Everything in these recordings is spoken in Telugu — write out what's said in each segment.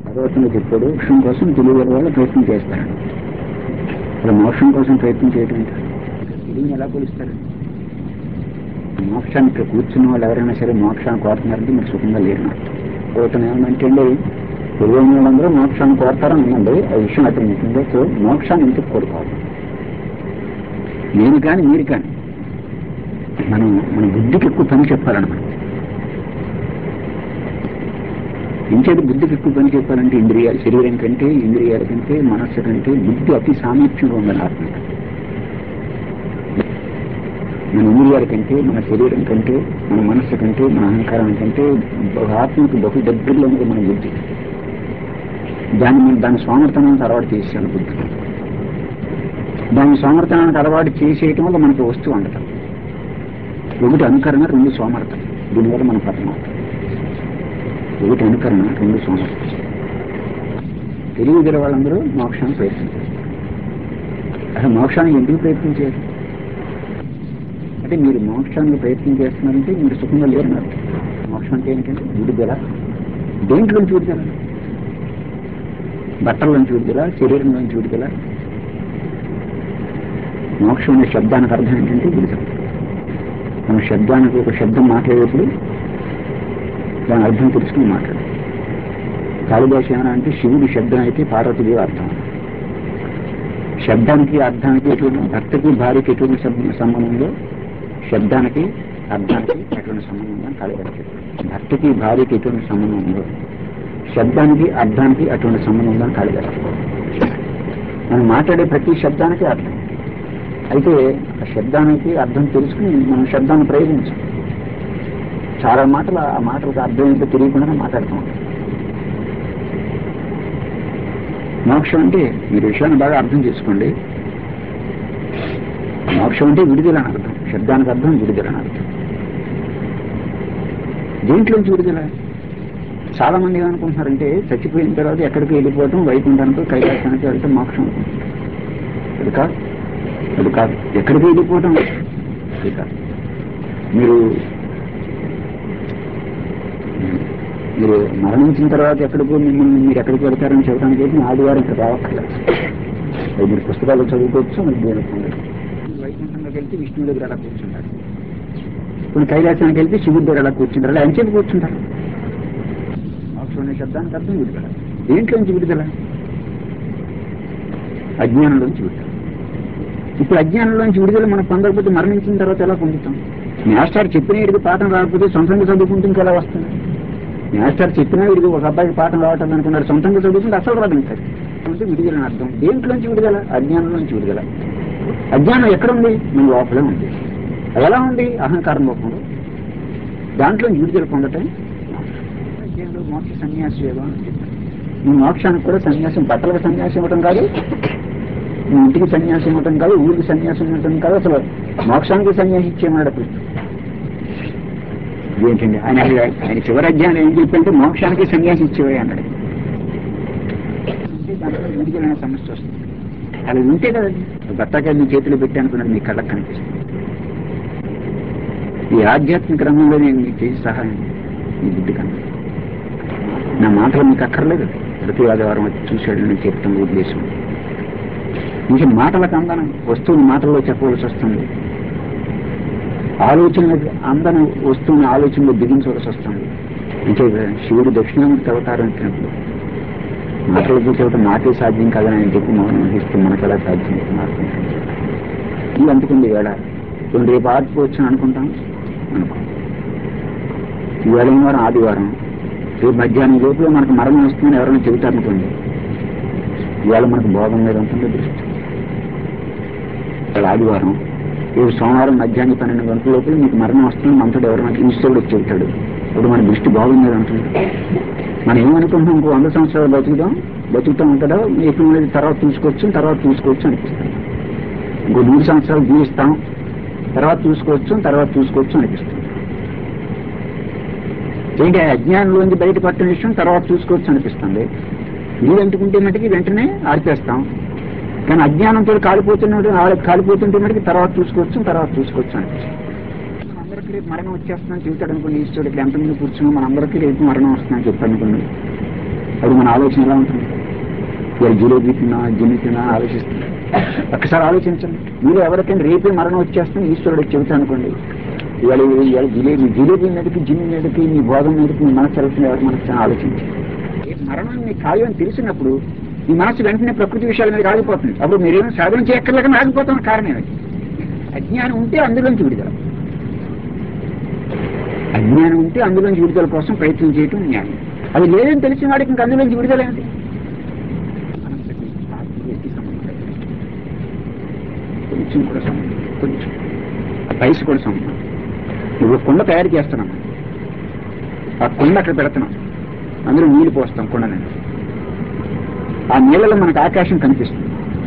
భగవత్తుని చెప్పాడు మోక్షం కోసం తెలియని వాళ్ళు ప్రయత్నం చేస్తారు. అలా మోక్షం కోసం ప్రయత్నం చేయడం అంటే తెలివిని ఎలా పోలిస్తారు? మోక్షాన్ని ఇక్కడ కూర్చున్న వాళ్ళు ఎవరైనా సరే మోక్షాన్ని కోరుతున్నారంటే మీరు సుఖంగా లేరు. కోరుతున్న ఏమంటే అండి, తెలియని వాళ్ళందరూ మోక్షాన్ని కోరుతారని ఉందండి. ఆ విషయం అక్కడ ఉంటుందో సో మోక్షాన్ని ఎందుకు కోరుకోవాలి? నేను కానీ మీరు కానీ మన బుద్ధికి ఎక్కువ పని చెప్పాలన్నమాట. ఇంకేది బుద్ధికి ఎక్కువ పని చెప్పాలంటే ఇంద్రియాలు, శరీరం కంటే ఇంద్రియాల కంటే మనస్సు కంటే బుద్ధి అతి సామీప్యంగా ఉందని ఆత్మ. మన ఇంద్రియాల కంటే మన శరీరం కంటే మన మనస్సు కంటే మన అహంకారం కంటే ఆత్మకు బహు దగ్గరలో ఉంది మన బుద్ధి. దాని సోమర్థనానికి అలవాటు చేసాను బుద్ధి. దాని సోమర్థనానికి అలవాటు చేసేయటం వల్ల మనకు వస్తువు ఉండటం. ఒకటి అనుకరణ, రెండు సోమర్థం. దీనివల్ల మన పతనం. ఒకటి అనుకరణ, రెండు సోమర్థం. తెలియగల వాళ్ళందరూ మోక్షాన్ని ప్రయత్నించారు. అసలు మోక్షానికి ఎందుకు ప్రయత్నించారు అంటే మీరు మోక్షానికి ప్రయత్నం చేస్తున్నారంటే మీరు సుఖంగా లేరన్నారు. మోక్షం అంటే ఏంటంటే విడుదల. దేంట్లోంచి విడుదల? బట్టల్లోంచి విడుదల, శరీరంలోంచి విడుదల. మోక్షం అనే శబ్దానికి అర్థం ఏంటంటే విడుదల. మన శబ్దానికి ఒక శబ్దం మాట్లాడేప్పుడు దాని అర్థం తెలుసుకుని మాట్లాడాలి. కాళిదాసు ఏమైనా అంటే శివుడి శబ్దం అయితే పార్వతీదేవి అర్థం. శబ్దానికి అర్థానికి ఎటువంటి, భర్తకి భార్యకి ఎటువంటి సంబంధంలో శబ్దానికి అర్థానికి ఎటువంటి సంబంధం ఉందని కాళిదాసు చెప్పాడు. భర్తకి భార్యకి ఎటువంటి సంబంధం ఉందో శబ్దానికి అర్థానికి అటువంటి సంబంధం ఉందని కాళిదాసు చెప్పాడు. మనం మాట్లాడే ప్రతి శబ్దానికి అర్థం. అయితే ఆ శబ్దానికి అర్థం తెలుసుకుని మనం శబ్దాన్ని ప్రయోగించాం. చాలా మాటలు ఆ మాటలకు అర్థం ఏంటో తెలియకుండా మాట్లాడుతాం. మోక్షం అంటే ఈ విషయాన్ని బాగా అర్థం చేసుకోండి. మోక్షం అంటే విడుదల అని అర్థం. శబ్దానికి అర్థం విడుదల అని అర్థం. దేంట్లోంచి విడుదల? చాలా మంది ఏమనుకుంటున్నారంటే చచ్చిపోయిన తర్వాత ఎక్కడికి వెళ్ళిపోవటం, వైకుంఠానికి కైలాసానికి వెళ్తే మోక్షం అనుకుంటున్నారు. అది కాదు. ఎక్కడికి వెళ్ళిపోవటం అది కాదు. మీరు మరణించిన తర్వాత ఎక్కడికో మిమ్మల్ని మీరు ఎక్కడికి వెళ్తారని చెప్పడానికి అయితే ఆదివారం ఇక్కడ రావక్కర్లేదు. అది మీరు పుస్తకాలు చదువుకోవచ్చు, మీరు దేవుడు పొందచ్చు. వైకుంఠంలోకి వెళ్తే విష్ణువు దగ్గర అలా కూర్చుంటారు, కొన్ని కైలాసానికి వెళ్తే శివుడి దగ్గర అలా కూర్చుంటారు. అలా ఎంచేపు కూర్చుంటారు? మోక్షం అనే శబ్దానికి అర్థం విడుదల. దేంట్లోంచి విడుదల? అజ్ఞానంలోంచి విడుదల. ఇప్పుడు అజ్ఞానంలోంచి విడుదల మనం పొందకపోతే మరణించిన తర్వాత ఎలా పొందుతాం? మాస్టర్ చెప్పిన వీడికి పాఠం రాకపోతే సొంతంగా చదువుకుంటే ఇంకెలా వస్తుంది? మాస్టర్ చెప్పినా వీడికి ఒక అబ్బాయికి పాఠం రావటం అనుకున్నాడు, సొంతంగా చదువుకుంటే అసలు రాదు. ఇంకా అంటే విడుదలని అర్థం. దేంట్లోంచి విడుదల? అజ్ఞానంలోంచి విడుదల. అజ్ఞానం ఎక్కడుంది? మన లోపలే ఉంది. ఎలా ఉంది? అహంకారం లోపంలో. దాంట్లోంచి విడుదల పొందటం అధ్యయనంలో మోక్ష సన్యాస యోగం అని చెప్తాను. ఈ మోక్షానికి కూడా సన్యాసం, బట్టలకు సన్యాసం ఇవ్వటం కాదు, ఇంటికి సన్యాసం ఇవ్వటం కాదు, ఊరికి సన్యాసం ఇవ్వటం కాదు, అసలు మోక్షానికి సన్యాసి ఇచ్చేయమన్నాడు కృష్ణుడు. ఏంటండి ఆయన చివరి అధ్యాయంలో ఏం చెప్పంటే మోక్షానికి సన్యాసి ఇచ్చేవే అన్నాడు. అంటే దాంట్లో విడుదలైన సమస్య వస్తుంది. అలా ఉంటే కదండి బత్తాకాయ మీ చేతిలో పెట్టి అనుకున్నది మీ కళ్ళకు కనిపిస్తుంది. ఈ ఆధ్యాత్మిక రంగంలో నేను మీకు చేసి సహాయం మీ బుద్ధి కన్నా నా మాటలు మీకు అక్కర్లేదు. ప్రతి ఆదివారం వచ్చి చూశాడు నేను చెప్తాం ఉద్దేశం. ఇంకా మాటలకు అందన వస్తువుని మాటల్లో చెప్పవలసి వస్తుంది, ఆలోచన అందన వస్తువుని ఆలోచనలో దిగించవలసి వస్తుంది. అంటే శివుడు దక్షిణామూర్తి అవతారం ఇచ్చినప్పుడు మాటలతో చెప్పడం నాకే సాధ్యం కాదని ఆయన చెప్పి మౌనం వహిస్తే మనకు ఎలా సాధ్యం అవుతుంది? ఇది అంతకండి వేళ కొన్ని రేపు ఆడుకోవచ్చు అనుకుంటాం అనుకో. ఈవేళ వారం ఆదివారం, రేపు మధ్యాహ్నం లోపల మనకు మరణం వస్తుందని ఎవరైనా చెబుతారనుకోండి, ఇవాళ మనకు భోగం మీద ఉంటుంది దృష్టి. ఇవాళ ఆదివారం, రేపు సోమవారం మధ్యాహ్నం 12 గంటల లోపల మీకు మరణం వస్తుంది మనతో ఎవరైనా ఈశ్వరుడు వచ్చి చెబుతాడు. ఇప్పుడు మన దృష్టి భోగం మీద ఉంటుంది. మనం ఏమనుకుంటున్నాం, ఇంకో 100 సంవత్సరాలు బతుకుతాం ఉంటుందా, ఎక్కువ తర్వాత చూసుకోవచ్చు అనిపిస్తుంది. ఇంకో 100 సంవత్సరాలు జీవిస్తాం, తర్వాత చూసుకోవచ్చు అనిపిస్తుంది. ఏంటి అజ్ఞానంలోంచి బయటపట్టిన విషయం తర్వాత చూసుకోవచ్చు అనిపిస్తుంది. నీళ్ళు అంటుకుంటే మటుకి వెంటనే ఆడిపేస్తాం, కానీ అజ్ఞానంతో కాలిపోతుంటే మటుకి తర్వాత చూసుకోవచ్చు అనిపిస్తుంది. మనందరికీ రేపు మరణం వచ్చేస్తుందని చెబుతాడు అనుకోండి ఈశ్వరుడు. ఇక్కడ ఎంతమంది కూర్చున్నాం, మనందరికీ రేపు మరణం వస్తుందని చెప్పాను అనుకోండి. అది మన ఆలోచన ఎలా ఉంటుంది? ఇలా జిలేబీ తిన్నా గిన్నె తిన్నా ఆలోచిస్తుంది. ఒక్కసారి ఆలోచించండి. మీరు ఎవరికైనా రేపే మరణం వచ్చేస్తుంది ఈశ్వరుడు చెబుతా అనుకోండి, ఇవాళ ఇవాళ జిలేబీ మీదకి జిన్ను మీదకి మీ భోగం మీదకి మీ మనసు వెళ్తుంది, ఎవరి మనసు ఆలోచించండి. మరణం మీ ఖాళీ అని తెలిసినప్పుడు మీ మనసు వెంటనే ప్రకృతి విషయాల మీద ఆగిపోతుంది. అప్పుడు మీరేమో సాధన చేయక్కర్లేక ఆగిపోతున్న కారణం ఏమిటి? అజ్ఞానం ఉంటే అందులోంచి విడుదల. అజ్ఞానం ఉంటే అందులోంచి విడుదల కోసం ప్రయత్నం చేయటం జ్ఞానం. అది లేదని తెలిసిన వాడికి ఇంక అందులోంచి విడుదల ఏమిటి? కొంచెం కూడా సంబంధం, కొంచెం వయసు కూడా సంబంధం. నువ్వు కుండ తయారు చేస్తున్నాం, ఆ కుండ అక్కడ పెడుతున్నాం, అందులో నీళ్లు పోస్తాం కుండ నుంచి. ఆ నీళ్ళలో మనకు ఆకాశం కనిపిస్తుంది.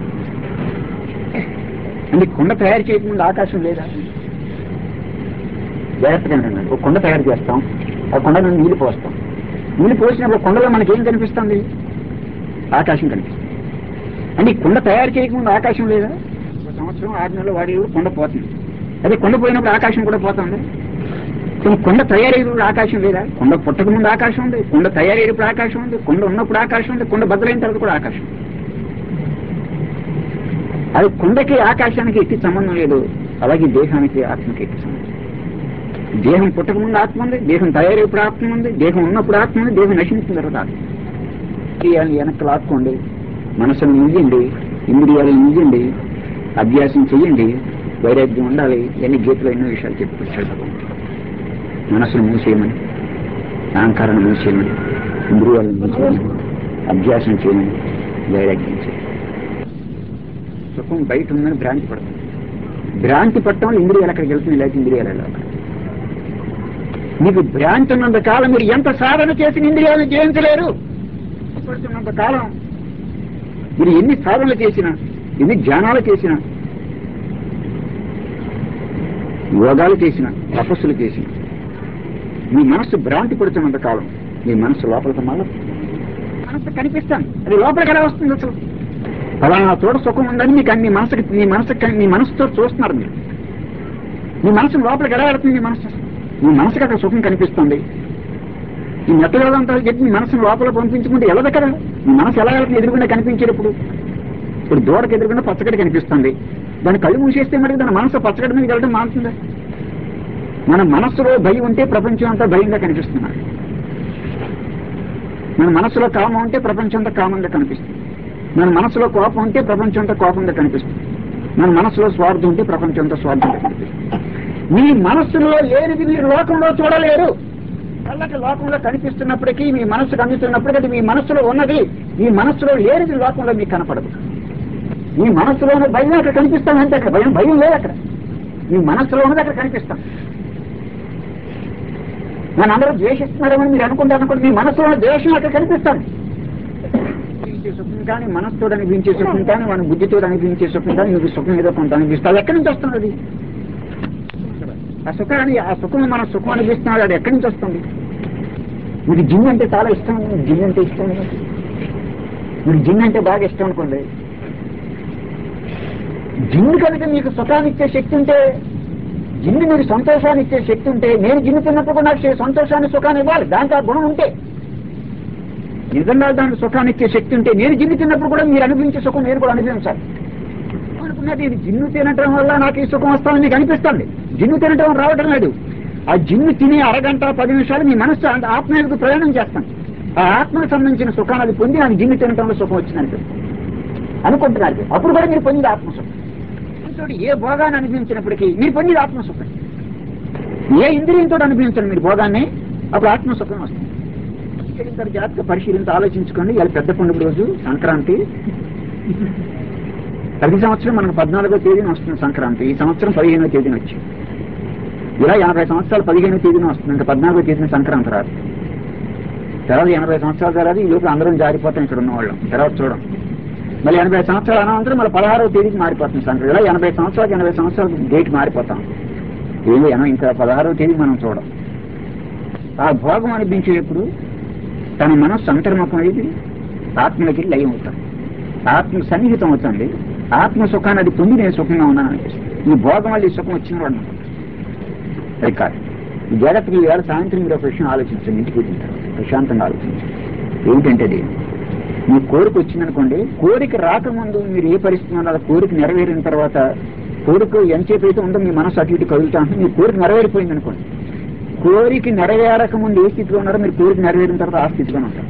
అంటే కుండ తయారు చేయకముందు ఆకాశం లేదా? జాగ్రత్తగా అన్నాడు. ఒక కుండ తయారు చేస్తాం, ఆ కుండలో నీళ్లు పోస్తాం. నీళ్లు పోసినప్పుడు కుండలో మనకేం కనిపిస్తుంది? ఆకాశం కనిపిస్తుంది. అంటే ఈ కుండ తయారు చేయకముందు ఆకాశం లేదా? ఒక సంవత్సరం 6 నెలలు వాడి కుండ పోతుంది. అదే కుండ పోయినప్పుడు ఆకాశం కూడా పోతుంది. కుండ తయారయ్యేప్పుడు ఆకాశం లేదా? కుండ పుట్టక ముందు ఆకాశం ఉంది, కుండ తయారయ్యేప్పుడు ఆకాశం ఉంది, కుండ ఉన్నప్పుడు ఆకాశం ఉంది, కుండ బద్దలైన తర్వాత కూడా ఆకాశం. అది కుండకి ఆకాశానికి ఎట్టి సంబంధం లేదు. అలాగే దేహానికి ఆత్మకి ఎట్టి సంబంధం. దేహం పుట్టక ముందు ఆత్మ ఉంది, దేహం తయారయ్యేప్పుడు ఆత్మ ఉంది, దేహం ఉన్నప్పుడు ఆత్మ ఉంది, దేహం నశించిన తర్వాత ఆత్మ. ఇంద్రియాలను వెనక్కి లాక్కోండి, మనసును నియ్యండి, ఇంద్రియాలను నియ్యండి, అభ్యాసం చెయ్యండి, వైరాగ్యం ఉండాలి. ఎన్ని గీతలో ఎన్నో విషయాలు చెప్పుకొచ్చాడు. మనసును మూసేయమని, అహంకారాన్ని మూసేయమని, ఇంద్రియాలను మూసేయమని, అభ్యాసం చేయమని, వైరాగ్యం చేయాలి. సుఖం బయట ఉందని భ్రాంతి పడుతుంది. భ్రాంతి పట్టడం ఇంద్రియాలు అక్కడికి వెళ్తుంది, లేకపోతే ఇంద్రియాలు వెళ్ళాలి. మీకు భ్రాంతి ఉన్నంత కాలం మీరు ఎంత సాధన చేసిన ఇంద్రియాలను జయించలేరు. పడుతున్నంత కాలం మీరు ఎన్ని సాధనలు చేసినా, ఎన్ని ధ్యానాలు చేసినా, యోగాలు చేసినా, తపస్సులు చేసినా, మీ మనస్సు భ్రాంతి పడుతున్నంత కాలం మీ మనస్సు లోపలికి మళ్ళీ మనస్సు కనిపిస్తాను. అది లోపలికి ఎలా వస్తుంది? అసలు ఫలానా చోట సుఖం ఉందని మీకు మీ మనసుతో చూస్తున్నారు. మీరు మీ మనసు లోపలికి ఎలా వెళుతుంది? మీ మనసుకి అక్కడ సుఖం కనిపిస్తుంది. ఈ మెట్టవేదంతా చెప్పి మీ మనసును లోపల పంపించుకుంటే వెళ్ళదు కదా. మీ మనసు ఎలా వెళ్తుంది? ఎదురుగుండా కనిపించేటప్పుడు ఇప్పుడు దూడకు ఎదురుగుండా పచ్చగడ్డి కనిపిస్తుంది. దాని కళ్ళు మూసేస్తే మరి దాని మనసు పచ్చగడ్డి మీద వెళ్ళడం మారుతుందా? మన మనస్సులో భయం ఉంటే ప్రపంచం అంతా భయంగా కనిపిస్తున్నారు. మన మనసులో కామం ఉంటే ప్రపంచం అంతా కామంగా కనిపిస్తుంది. మన మనసులో కోపం ఉంటే ప్రపంచం అంతా కోపంగా కనిపిస్తుంది. మన మనసులో స్వార్థం ఉంటే ప్రపంచం అంతా స్వార్థంగా కనిపిస్తుంది. మీ మనస్సులో లేనిది మీరు లోకంలో చూడలేరు. కళ్ళకి లోకంలో కనిపిస్తున్నప్పటికీ, మీ మనస్సుకు అందుతున్నప్పటికీ అది మీ మనస్సులో ఉన్నది. మీ మనస్సులో లేనిది లోకంలో మీకు కనపడదు. మీ మనస్సులోని భయం అక్కడ కనిపిస్తాం అంటే అక్కడ భయం లేదు. అక్కడ మీ మనస్సులో ఉన్నది అక్కడ కనిపిస్తాం. నన్ను అందరూ ద్వేషిస్తున్నారేమని మీరు అనుకుంటారనుకోండి, మీ మనసులో ద్వేషం అక్కడ కనిపిస్తాను. సుఖం కానీ, మనస్సుతో అనిపించే సుఖం కానీ, మన బుద్ధితో అనిపించే సుఖం కానీ, మీకు సుఖం ఏదో కొంత అనిపిస్తుంది. ఎక్కడి నుంచి వస్తున్నది ఆ సుఖాన్ని? ఆ సుఖం మన సుఖం అనిపిస్తున్నాడు, అది ఎక్కడి నుంచి వస్తుంది? మీకు జిన్ అంటే చాలా ఇష్టం, జిన్ అంటే ఇష్టం, మీకు జిన్ అంటే బాగా ఇష్టం అనుకోండి. జిన్ను కనుక మీకు సుఖాన్ని ఇచ్చే శక్తి ఉంటే, జిన్ను మీకు సంతోషాన్ని ఇచ్చే శక్తి ఉంటే, నేను జిన్ను తిన్నప్పుడు నాకు సంతోషాన్ని సుఖాన్ని ఇవ్వాలి. దాంట్లో ఆ గుణం ఉంటే, నిజంగా దానికి సుఖాన్ని ఇచ్చే శక్తి ఉంటే, నేను జిన్ను తిన్నప్పుడు కూడా మీరు అనిపించే సుఖం నేను కూడా అనుభవించాలి. అనుకున్నది ఇది జిన్ను తినటం వల్ల నాకు ఈ సుఖం వస్తుందని మీకు అనిపిస్తుంది. జిన్ను తినటం రావడం లేదు. ఆ జిన్ను తినే అరగంట 10 నిమిషాలు మీ మనస్సు ఆత్మ యొక్క ప్రయాణం చేస్తాను. ఆ ఆత్మకు సంబంధించిన సుఖాన్ని అది పొంది నాకు జిన్ను తినటంలో సుఖం వచ్చిందని అనుకుంటున్నారు. అప్పుడు కూడా మీరు పొందింది ఆత్మసుఖం. ఏ భోగాన్ని అనిపించినప్పటికీ మీరు పొందింది ఆత్మసుఖం. ఏ ఇంద్రియంతో అనిపించండి మీరు భోగాన్ని, అప్పుడు ఆత్మసుఖం వస్తుంది. జాగ్రత్తగా పరిశీలించి ఆలోచించుకోండి. ఇలా పెద్ద పండుగ రోజు సంక్రాంతి. ప్రతి సంవత్సరం మనకు 14వ తేదీన వస్తుంది సంక్రాంతి. ఈ సంవత్సరం 15వ తేదీన వచ్చింది. ఇలా 80 సంవత్సరాలు 15వ తేదీన వస్తుంది. ఇంకా 14వ తేదీన సంక్రాంతి రాదు. తర్వాత 80 సంవత్సరాలు తర్వాత ఈ లోపల అందరం జారిపోతాం ఇక్కడ ఉన్నవాళ్ళం. తర్వాత చూడం. మళ్ళీ 80 సంవత్సరాల అనంతరం మళ్ళీ 16వ తేదీకి మారిపోతుంది సంక్రాంతి. ఇలా 80 సంవత్సరాలు డేట్ మారిపోతాం. ఇంకా 16వ తేదీ మనం చూడం. ఆ భోగం అనిపించేటప్పుడు తన మనస్సు అంతర్ముఖం అయింది, ఆత్మలకి లయం అవుతాం, ఆత్మ సన్నిహితం అవుతుంది. ఆత్మ సుఖాన్ని అది పొంది నేను సుఖంగా ఉన్నాను అనిపిస్తుంది. ఈ భోగం వల్ల ఈ సుఖం వచ్చిన వాడు అది కాదు. ఈ జాగ్రత్తగా ఈవేళ సాయంత్రం మీరు ఒక విషయం ఆలోచించండి. ఇంటికి వెళ్ళిన తర్వాత ప్రశాంతంగా ఆలోచించండి. ఏమిటంటే అది మీ కోరిక వచ్చిందనుకోండి, కోరిక రాకముందు మీరు ఏ పరిస్థితి ఉన్నారో కోరిక నెరవేరిన తర్వాత కోరిక ఎంతసేపు అయితే ఉందో మీ మనసు అటు ఇటు కదులుతా ఉంటుంది. మీ కోరిక నెరవేరిపోయింది అనుకోండి, కోరిక నెరవేరక ముందు ఏ స్థితిలో ఉన్నారో మీరు కోరిక నెరవేరిన తర్వాత ఆ స్థితిలోనే ఉంటారు.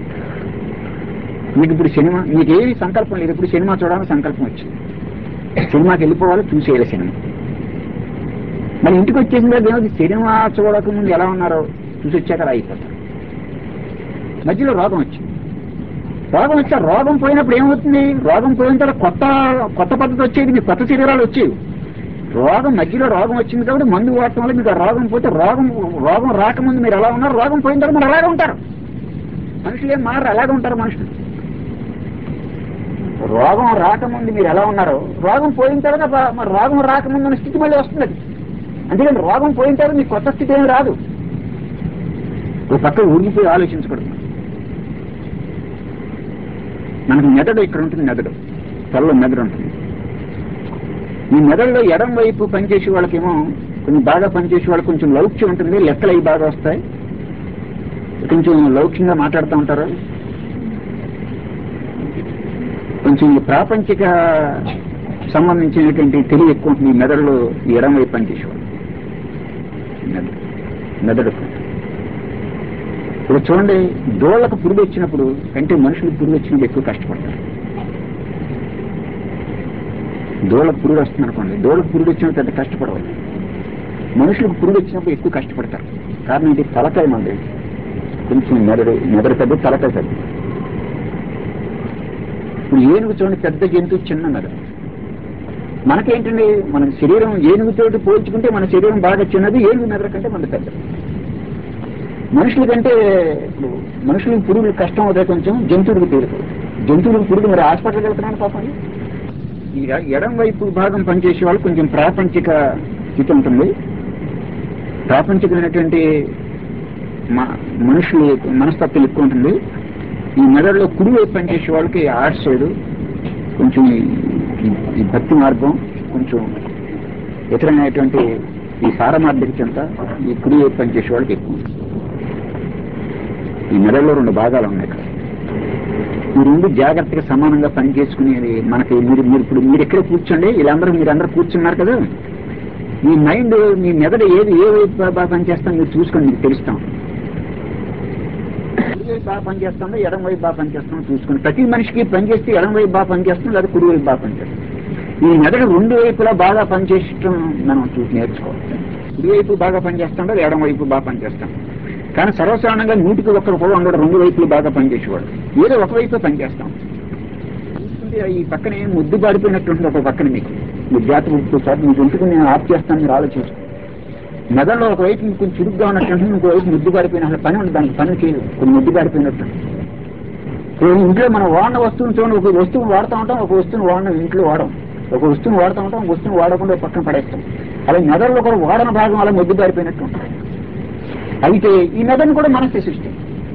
మీకు ఇప్పుడు సినిమా, మీకు ఏమి సంకల్పం లేదు, ఇప్పుడు సినిమా చూడాలని సంకల్పం వచ్చింది, సినిమాకి వెళ్ళిపోవాలి, చూసేయాలి సినిమా. మరి ఇంటికి వచ్చేసిన తర్వాత సినిమా చూడక ముందు ఎలా ఉన్నారో చూసి వచ్చాక అలా అయిపోతారు. మధ్యలో రోగం వచ్చింది, రోగం వచ్చా రోగం పోయినప్పుడు ఏమవుతుంది? రోగం పోయిన తర్వాత కొత్త పద్ధతి వచ్చేది, మీకు కొత్త శరీరాలు వచ్చేవి. రోగం మధ్యలో రోగం వచ్చింది కాబట్టి మందు వాడటం వల్ల మీకు రోగం పోతే రోగం రాకముందు మీరు ఎలా ఉన్నారు, రోగం పోయిన తర్వాత మీరు అలాగే ఉంటారు. మనుషులు ఏం మారు, అలాగే ఉంటారు మనుషులు. రోగం రాకముందు మీరు ఎలా ఉన్నారో రోగం పోయిన తర్వాత మరి రోగం రాకముందు ఉన్న స్థితి మళ్ళీ వస్తుంది. అందుకని రోగం పోయిన తర్వాత మీకు కొత్త స్థితి ఏమి రాదు. ఒక పక్క ఊరిగిపోయి ఆలోచించకూడదు. మనకు మెదడు ఇక్కడ ఉంటుంది, మెదడు తలలో మెదడు ఉంటుంది. ఈ మెదడులో ఎడం వైపు పనిచేసే వాళ్ళకేమో కొంచెం బాగా పనిచేసే వాళ్ళకి కొంచెం లౌక్యం ఉంటుంది, లెక్కలు అవి బాగా వస్తాయి, కొంచెం లౌక్యంగా మాట్లాడుతూ ఉంటారు, కొంచెం ప్రాపంచిక సంబంధించినటువంటి తెలివి ఎక్కువ ఉంటుంది. ఈ మెదడులో ఎడం వైపు పనిచేసేవాళ్ళు మెదడు. ఇప్పుడు చూడండి, దోళ్లకు పురుగు వచ్చినప్పుడు కంటే మనుషులకు పురుగు వచ్చినప్పుడు ఎక్కువ కష్టపడతారు. దోళ్లకు పురుగు వస్తుంది అనుకోండి, దోళ్లకు పురుగు వచ్చినప్పుడు పెద్ద కష్టపడవాలి. మనుషులకు పురుగు వచ్చినప్పుడు ఎక్కువ కష్టపడతారు. కారణం ఏంటి? తలకాయ మంది కొంచెం మెదడు పెద్ద, తలకాయ పెద్ద. ఇప్పుడు ఏనుగు చూడండి, పెద్ద జంతువు, చిన్న మెదడు. మనకేంటండి, మన శరీరం ఏనుగుతోటి పోల్చుకుంటే మన శరీరం బాగా చిన్నది, ఏనుగు మెదడు కంటే మన పెద్ద. మనుషుల కంటే ఇప్పుడు మనుషులకు పురుగులు కష్టం అవుతాయి కొంచెం, జంతువులకు తేలిపోదు. జంతువులకు పురుగు మరి హాస్పిటల్కి వెళ్తున్నాను పాపం. ఈ ఎడం వైపు భాగం పనిచేసే వాళ్ళు కొంచెం ప్రాపంచిక స్థితి ఉంటుంది, ప్రాపంచికమైనటువంటి మనుషులు మనస్తత్వం ఎక్కువ ఉంటుంది. ఈ మెదడులో కుడి వైపు పనిచేసే వాళ్ళకి ఆర్ట్స్ సైడ్ కొంచెం ఈ భక్తి మార్గం, కొంచెం ఇతరమైనటువంటి ఈ పారమార్థిక చింత ఈ కుడి వైపు పనిచేసే వాళ్ళకి ఎక్కువ. ఈ మెదడులో రెండు భాగాలు ఉన్నాయి. ఈ రెండు జాగ్రత్తగా సమానంగా పనిచేసుకునేది మనకి. మీరు ఎక్కడ కూర్చోండి, మీరందరూ కూర్చున్నారు కదా, మీ మైండ్, మీ మెదడు ఏ వైపు బాగా పనిచేస్తాం మీరు చూసుకొని మీకు తెలుస్తాం. కుడి వైపు బాగా పనిచేస్తుందో ఎడం వైపు బాగా పనిచేస్తామో చూసుకుని, ప్రతి మనిషికి పనిచేస్తే ఎడం వైపు బాగా పనిచేస్తుంది, లేదా కుడి వైపు బాగా పనిచేస్తుంది. ఈ మెదడు రెండు వైపులా బాగా పనిచేయటం మనం చూసి నేర్చుకోవాలి. కుడి వైపు బాగా పనిచేస్తుండో ఎడం వైపు బాగా పనిచేస్తాం. కానీ సర్వసాధారణంగా 100కి 1 కూడా ఉండడు, రెండు వైపులు బాగా పనిచేసేవాడు, ఏదో ఒకవైపే పనిచేస్తాం. చూసుకుంటే ఈ పక్కనే ముద్దు పారిపోయినట్టుంటుంది. ఒక పక్కన మీ జాతకు సార్ మీకు ఇంటికి నేను ఆఫ్ చేస్తాను, మీరు ఆలోచించుకోండి. మెదడులో ఒకవైపు కొంచెం చురుగ్గా ఉన్నట్టుంటుంది, ఇంకోవైపు ముద్దు పారిపోయిన, అసలు పని ఉంది, దానికి పని చేయదు, కొన్ని ముద్దు పారిపోయినట్టుంది. ఇంట్లో మనం వాడిన వస్తువుని చూడండి, ఒక వస్తువుని వాడుతూ ఉంటాం, ఒక వస్తువుని ఇంట్లో వాడడం, ఒక వస్తువుని వాడుతూ ఉంటాం, ఒక వస్తువుని వాడకుండా పక్కన పడేస్తాం. అలా మెదడులో కూడా వాడన భాగం అలా ముద్దు పారిపోయినట్టు ఉంటుంది. అయితే ఈ మెదడును కూడా మనసే సృష్టి,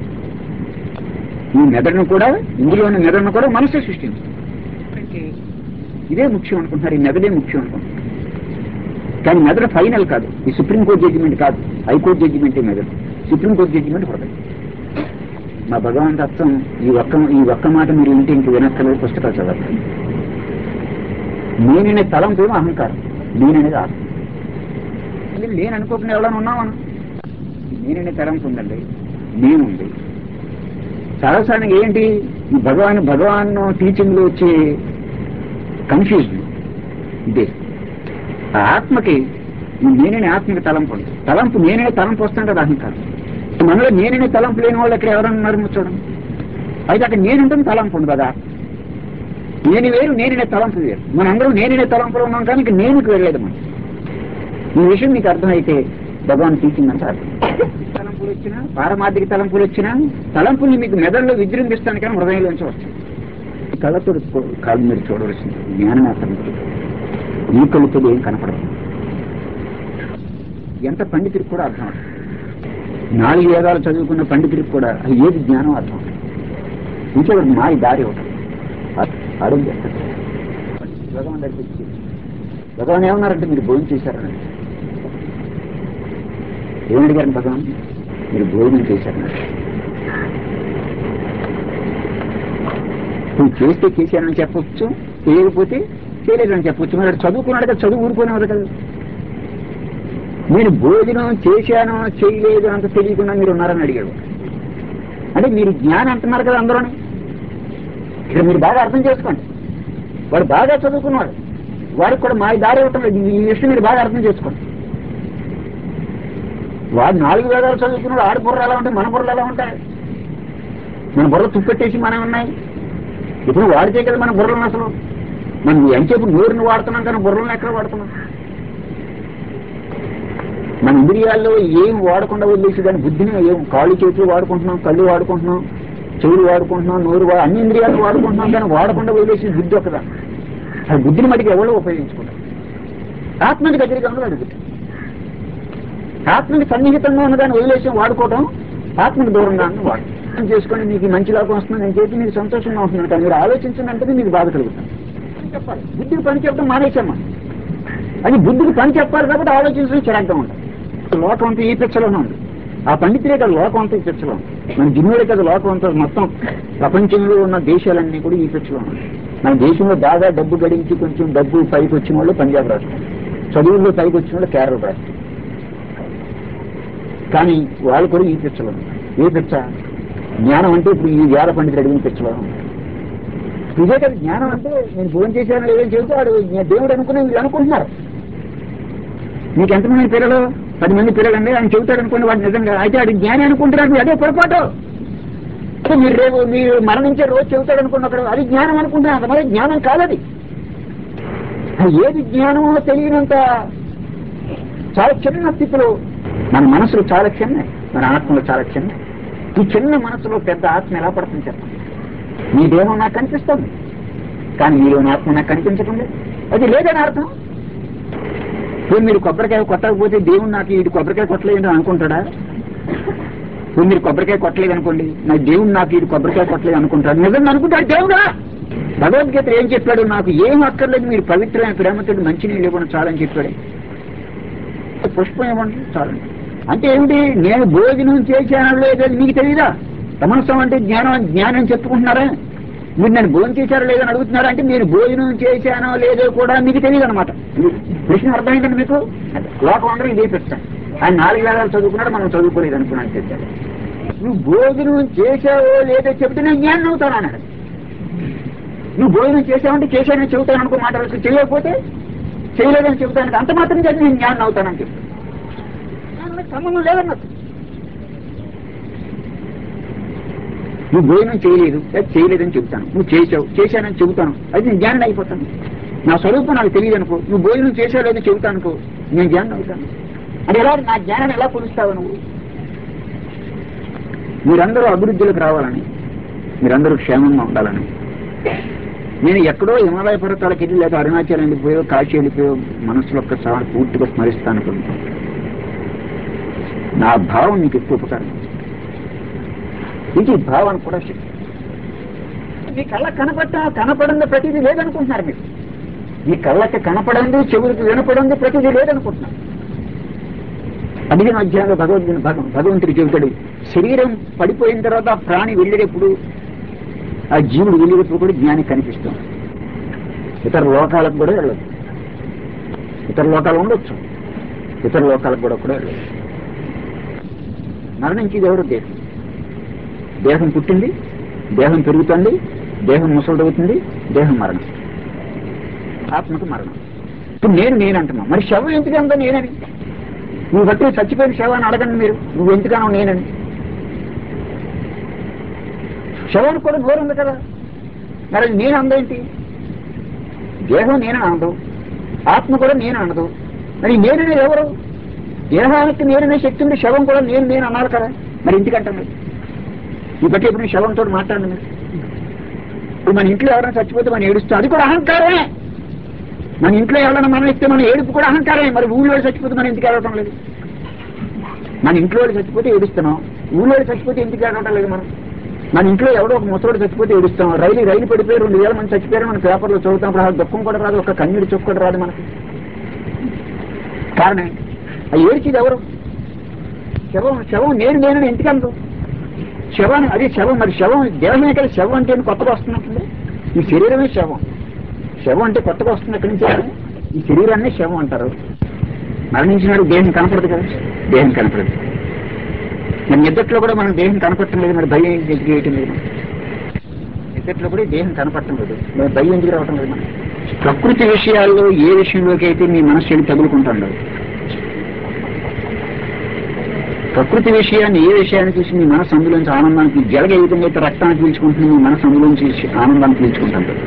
ఇందులోని మెదడును కూడా మనసే సృష్టించింది. అంటే ఇదే ముఖ్యం అనుకుంటున్నారు, ఈ మెదడే ముఖ్యం అనుకుంటున్నారు. కానీ మెదడు ఫైనల్ కాదు, ఈ సుప్రీంకోర్టు జడ్జిమెంట్ కాదు, హైకోర్టు జడ్జిమెంటే మెదడు, సుప్రీంకోర్టు జడ్జిమెంట్ హృదయం. మా భగవాన్ తత్వం ఈ ఒక్క మాట మీరు ఇంటి ఇంక వినక్కలేదు, పుస్తకాలు చదవాలి. నేననే తలంపు ఏమో అహంకారం, నేననేది ఆత్మ. నేను అనుకోకుండా ఎవరైనా ఉన్నామను, నేననే తలంపు ఉందండి, నేనుంది. సర్వసాధారణంగా ఏంటి ఈ భగవాన్ టీచింగ్లో వచ్చే కన్ఫ్యూజన్ ఇదే. ఆ ఆత్మకి నేననే ఆత్మకి తలంపు ఉంది, తలంపు నేనే తలంపు వస్తాను కదా అహంకారం. మనలో నేననే తలంపు లేని వాళ్ళు ఇక్కడ ఎవరన్నా ఉన్నారు చూడండి. అయితే అక్కడ నేనుంటుంది, తలంపు ఉంది కదా. నేను వేరు, నేననే తలంపు వేరు. మనందరం నేననే తలంపులో ఉన్నాం, కానీ ఇంక నేనుకు వెళ్ళలేదు మనం. ఈ విషయం మీకు అర్థమైతే భగవాన్ టీచింగ్ అంటారు. తలంపులు వచ్చినా, పారమార్థిక తలంపులు వచ్చినా, తలంపుల్ని మీకు మెదడులో విజృంభిస్తాను కానీ హృదయంలోంచి వస్తుంది. కళ్ళతో కాదు మీరు చూడవలసింది జ్ఞాననేత్రం. ఈ కళ్ళతో ఏం కనపడదు. ఎంత పండితుడికి కూడా అర్థం అవుతుంది. 4 వేదాలు చదువుకున్న పండితుడికి కూడా ఏది జ్ఞానం అర్థం అవుతుంది. ఇంకెవరికి మారి దారి అవుతుంది. అడుగు చేస్తారు. భగవాన్ దగ్గరికి వచ్చి భగవాన్ ఏమన్నారంటే, మీరు భోజనం చేశారని. ఏమడిగారు భగవాన్? మీరు భోజనం చేశారన్నారు. నువ్వు చేస్తే చేశానని చెప్పొచ్చు, చేయకపోతే చేయలేదని చెప్పొచ్చు. మరి చదువుకున్నాడు కదా, చదువు ఊరుకునేవాడు కదా. నేను భోజనం చేశానో చేయలేదు అంత తెలియకుండా మీరు ఉన్నారని అడిగాడు. అంటే మీరు జ్ఞానం అంటున్నారు కదా అందరూని. ఇక్కడ మీరు బాగా అర్థం చేసుకోండి. వాడు బాగా చదువుకున్నాడు, వాడికి కూడా మా దారి ఇవ్వటం లేదు. ఈ విషయం మీరు బాగా అర్థం చేసుకోండి. వాడు 4 వేదాలు చదువుకున్నాడు, ఆడు బుర్రలు ఎలా ఉంటాయి, మన బుర్రలు ఎలా ఉంటాయి? మన బుర్రలు తుప్పెట్టేసి మనం ఉన్నాయి. ఇప్పుడు వాడితే కదా మన బుర్రలను అసలు. మనం ఎంతసేపు నోరుని వాడుతున్నాం కానీ బుర్రలను ఎక్కడ వాడుతున్నాం? మన ఇంద్రియాల్లో ఏం వాడకుండా వదిలేసి దాని బుద్ధిని ఏం కాళ్ళు చేతులు వాడుకుంటున్నాం, కళ్ళు వాడుకుంటున్నాం, చెవులు వాడుకుంటున్నాం, నోరు అన్ని ఇంద్రియాలు వాడుకుంటున్నాం కానీ వాడకుండా వదిలేసి బుద్ధి ఒకదా. అది బుద్ధిని మటుకు ఎవరో ఉపయోగించుకుంటారు. ఆత్మకి దగ్గరగా ఉన్నది అది బుద్ధి. ఆత్మకి సన్నిహితంగా ఉన్నదాన్ని వదిలేసి వాడుకోవడం ఆత్మకి దూరంగా ఉన్న వాడు చేసుకొని మీకు మంచి లాభం వస్తుంది అని చెప్పి మీకు సంతోషంగా ఉంటున్నాను. కానీ మీరు ఆలోచించినంటే మీకు బాధ కలుగుతాను చెప్పాలి. బుద్ధికి పని చెప్పడం మానేసామా? అది బుద్ధికి పని చెప్పాలి కాబట్టి ఆలోచించడం చిరాగ్గా ఉంటుంది. లోకం అంతా ఈ పిచ్చలోనే ఉంది. ఆ పండితులే కదా లోకం అంతా ఈ పిచ్చలో ఉంది. మన జిన్నుడే కదా లోకం అంతా, మొత్తం ప్రపంచంలో ఉన్న దేశాలన్నీ కూడా ఈ పిచ్చలో ఉన్నాయి. మన దేశంలో బాగా డబ్బు గడించి కొంచెం డబ్బు పైకి వచ్చిన వాళ్ళు పంజాబ్ రాష్ట్రం, చదువుల్లో పైకి వచ్చిన వాళ్ళు కేరళ రాష్ట్రం. కానీ వాళ్ళు కూడా ఈ పిచ్చలో ఉన్నారు. ఏ పిచ్చ? జ్ఞానం అంటే ఇప్పుడు ఈ వేద పండితులు అడిగిన పిచ్చలో ఇదే కదా జ్ఞానం అంటే. నేను భోజనం చేశాను లేదని చెబుతూ వాడు దేవుడు అనుకునే వీళ్ళు అనుకుంటున్నారు. మీకు ఎంతమంది పిల్లలు? 10 మంది పిల్లలండి, ఆయన చెబుతాడు అనుకోండి, వాడు నిజంగా అయితే వాడు జ్ఞాని అనుకుంటున్నారు. అదే పొరపాటు. మీరు రేపు మీరు మరణించే రోజు చెబుతాడు అనుకోండి ఒకడు, అది జ్ఞానం అనుకుంటున్నారు. అంత మరి జ్ఞానం కాదది. ఏది జ్ఞానమో తెలియనంత చాలా చిన్న స్థితిలో మన మనసులు చాలా చిన్న, మన ఆత్మలు చాలా చిన్న. ఈ చిన్న మనసులో పెద్ద ఆత్మ ఎలా పడుతుంది చెప్పండి? మీ దేహం నాకు కనిపిస్తుంది కానీ మీలోని ఆత్మ నాకు కనిపించకుండా అది లేదని అర్థం. ఇప్పుడు మీరు కొబ్బరికాయ కొట్టకపోతే దేవుడు నాకు ఇది కొబ్బరికాయ కొట్టలేదు అనుకుంటాడా? ఇప్పుడు మీరు కొబ్బరికాయ కొట్టలేదు అనుకోండి, నాకు దేవుడు నాకు ఇది కొబ్బరికాయ కొట్టలేదు అనుకుంటాడు. నిజంగా అనుకుంటాడు దేవుడా? భగవద్గీత ఏం చెప్పాడు? నాకు ఏం అక్కర్లేదు, మీరు పవిత్రమైన ప్రేమతో మంచినీళ్ళు ఇవ్వడం చాలని చెప్పాడు. పుష్పం ఇవ్వండి చాలండి. అంటే ఏమిటి? నేను భోజనం చేశాను లేదని మీకు తెలియదా? సమస్తం అంటే జ్ఞానం చెప్పుకుంటున్నారా? మీరు నేను భోజనం చేశారో లేదని అడుగుతున్నారా? అంటే నేను భోజనం చేశానో లేదో కూడా మీకు తెలియదు అనమాట. ప్రశ్న అర్థమైందండి మీకు? లోకం అందరూ ఇదే చెప్తాను. ఆయన 4 వేదాలు చదువుకున్నాడు, మనం చదువుకోలేదు అనుకున్నాను చెప్పాడు. నువ్వు భోజనం చేశావో లేదో చెబితే నేను జ్ఞానం అవుతాను అన్నాడు. నువ్వు భోజనం చేశావంటే చేశానని చెబుతాను అనుకో, మాట చేయకపోతే చేయలేదని చెబుతాను, అంత మాత్రం చేసి నేను జ్ఞానం అవుతానని చెప్తాను. సంబంధం లేదన్నట్టు. నువ్వు భోజనం చేయలేదని చెబుతాను, నువ్వు చేశానని చెబుతాను, అది నేను జ్ఞానం అయిపోతాను. నా స్వరూపం నాకు తెలియదు అనుకో, నువ్వు భోజనం చేసావు లేదో చెబుతాను అనుకో, నేను జ్ఞానం అవుతాను. అది ఎలా? నా జ్ఞానాన్ని ఎలా కొలుస్తావు నువ్వు? మీరందరూ అభివృద్ధిలోకి రావాలని, మీరందరూ క్షేమంగా ఉండాలని. నేను ఎక్కడో హిమాలయ పర్వతాలకు వెళ్ళి లేదా అరుణాచల్ వెళ్ళిపోయో కాశీ వెళ్ళిపోయో మనసులో ఒక్కసారి పూర్తిగా స్మరిస్తాను అనుకుంటున్నాను. నా భావం మీకు ఎక్కువ ఉపకారం. ఇది భావాన్ని కూడా శక్తి. మీ కళ్ళకి కనపడంది ప్రతిదీ లేదనుకుంటున్నారు. మీరు మీ కళ్ళకి కనపడంది, చెవులకు వినపడంది ప్రతిదీ లేదనుకుంటున్నారు. 15వ అధ్యాయంలో భగవంతుడు చెబుతాడు, శరీరం పడిపోయిన తర్వాత ఆ ప్రాణి వెళ్ళేటప్పుడు, ఆ జీవుడు వెళ్ళేటప్పుడు కూడా జ్ఞాని కనిపిస్తుంది. ఇతర లోకాలకు కూడా వెళ్ళదు. ఇతర లోకాలు ఉండొచ్చు, ఇతర లోకాలకు కూడా వెళ్ళదు. మరణించేది ఎవరు? దేహం పుట్టింది, దేహం పెరుగుతుంది, దేహం ముసలిదవుతుంది, దేహం మరణం, ఆత్మకు మరణం. ఇప్పుడు నేను అంటున్నాను. మరి శవం ఎందుకంతా నేనని? నువ్వు బట్టి చచ్చిపోయిన శవాన్ని అడగండి మీరు, నువ్వు ఎందుకనో నేనని. శవానికి కూడా దూరం ఉంది కదా, మరి నేను అందేంటి? దేహం నేనని అనదు, ఆత్మ కూడా నేను అనదు. మరి నేననే ఎవరు? దేహానికి నేననే శక్తి ఉంది, శవం కూడా నేను అన్నారు కదా, మరి ఎందుకంటాను? ఈ బట్టి ఎప్పుడు శవంతో మాట్లాడండి మీరు. ఇప్పుడు మన ఇంట్లో ఎవరైనా చచ్చిపోతే మనం ఏడుస్తాం, అది కూడా అహంకారమే. మన ఇంట్లో ఎవరైనా మనం ఇస్తే మన ఏడుపు కూడా అహంకారమే. మరి ఊళ్ళో చచ్చిపోతే మనం ఎందుకు ఏడవటం లేదు? మన ఇంట్లో చచ్చిపోతే ఏడుస్తున్నాం, ఊళ్ళో చచ్చిపోతే ఎందుకు ఏడవటం లేదు? మన ఇంట్లో ఎవడో ఒక ముసలోడు చచ్చిపోతే ఏడుస్తాం, రైలు పడిపోయి 2000 మంది చచ్చిపోయారు మన పేపర్లో చదువుతాం, అప్పుడు దుఃఖం కూడా రాదు, ఒక కన్నీరు చొప్పు కూడా రాదు మనకి. కారణం అది ఏడ్చేది ఎవరు? శవం నేనని ఎందుకంటారు? శవం అది శవం, మరి శవం దేహమే కదా. శవం అంటే కొత్తగా వస్తున్నట్టుంది. ఈ శరీరమే శవం. శవం అంటే కొత్తగా వస్తుంది ఎక్కడి నుంచి? ఈ శరీరాన్ని శవం అంటారు. మరణించినాడు దేహం కనపడదు కదా, దేహం కనపడదు. మరి నిద్దట్లో కూడా మనం దేహం కనపడటం లేదు, మరి భయం ఎందుకు వేయటం లేదు? నిద్దట్లో కూడా దేహం కనపడటం లేదు, మరి భయం ఎందుకు రావటం లేదు? మనం ప్రకృతి విషయాల్లో ఏ విషయంలోకి అయితే మీ మనస్సు వెళ్ళి తగులుకుంటాడు, ప్రకృతి విషయాన్ని ఏ విషయాన్ని చూసి మీ మనసు అందులోంచి ఆనందానికి జలగ ఏ విధంగా అయితే రక్తాన్ని పీల్చుకుంటుంది, మీ మనసు అందులోంచి ఆనందాన్ని పీల్చుకుంటాడు.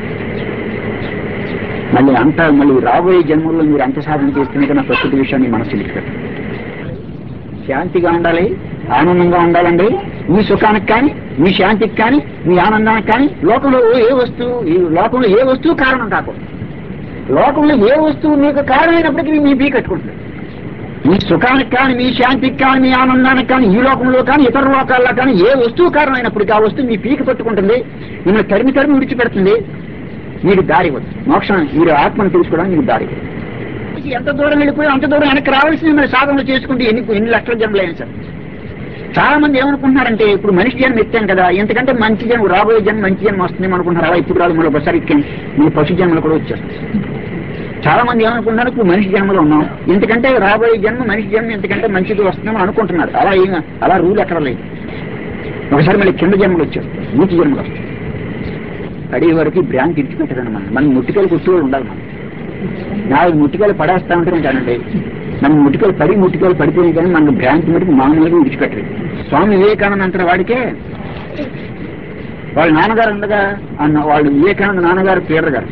మళ్ళీ రాబోయే జన్మల్లో మీరు అంత సాధన చేస్తేనే కన్నా ప్రకృతి విషయాన్ని మనసు వెళ్ళిపోతారు. శాంతిగా ఉండాలి, ఆనందంగా ఉండాలండి. మీ సుఖానికి కానీ, మీ శాంతికి కానీ, మీ ఆనందానికి కానీ లోకంలో ఏ వస్తువు కారణం కాకూడదు. లోకంలో ఏ వస్తువు మీకు కారణమైనప్పటికీ మీ బీ కట్టుకుంటుంది. మీ సుఖానికి కానీ, మీ శాంతికి కానీ, మీ ఆనందానికి కానీ, ఈ లోకంలో కానీ ఇతర లోకాల్లో కానీ ఏ వస్తువు కారణమైనప్పటికీ ఆ వస్తువు మీ పీకి పట్టుకుంటుంది, మిమ్మల్ని తరిమి విడిచిపెడుతుంది. మీకు దారి ఇవ్వదు. మోక్షం, మీరు ఆత్మను తెలుసుకోవడానికి మీకు దారి ఇవ్వదు. ఎంత దూరం వెళ్ళిపోయి అంత దూరం వెనక్కి రావాల్సింది మీరు సాధనలు చేసుకుంటే ఎన్ని లక్షల జన్మలైనా సార్. చాలా మంది ఏమనుకుంటున్నారంటే, ఇప్పుడు మనిషి జన్మ ఎత్తాను కదా, ఎందుకంటే మంచి జన్మ రాబోయే జన్మ మంచి జన్మ వస్తుంది అనుకుంటున్నారు. అలా ఇప్పుడు రాదు, మళ్ళీ ఒకసారి మీ పశు జన్మలు కూడా వచ్చేస్తాయి. చాలా మంది ఏమనుకుంటున్నారు, ఇప్పుడు మనిషి జన్మలో ఉన్నాం, ఎందుకంటే రాబోయే జన్మ మనిషి జన్మ ఎందుకంటే మంచిది వస్తుందని అనుకుంటున్నారు. అలా రూల్ ఎక్కడ లేదు. ఒకసారి మళ్ళీ కింద జన్మలు వచ్చేస్తాయి, నీటి జన్మలు వస్తాయి. అడిగే వరకు భ్రాంతి ఇడిచిపెట్టదన్నమాట. మనం ముట్టికలు కుట్టుకోవాలి ఉండాలి. మనం 4 ముట్టికలు పడేస్తా ఉంటే కానండి, మనం ముట్టికలు పడిపోయినాయి కానీ మనకు భ్రాంతి మటుకు మామూలుగా విడిచిపెట్టలేదు. స్వామి వివేకానంద అంటారు, వాడికే వాళ్ళ నాన్నగారు ఉండగా వాళ్ళు వివేకానంద నాన్నగారు పీడర్ గారు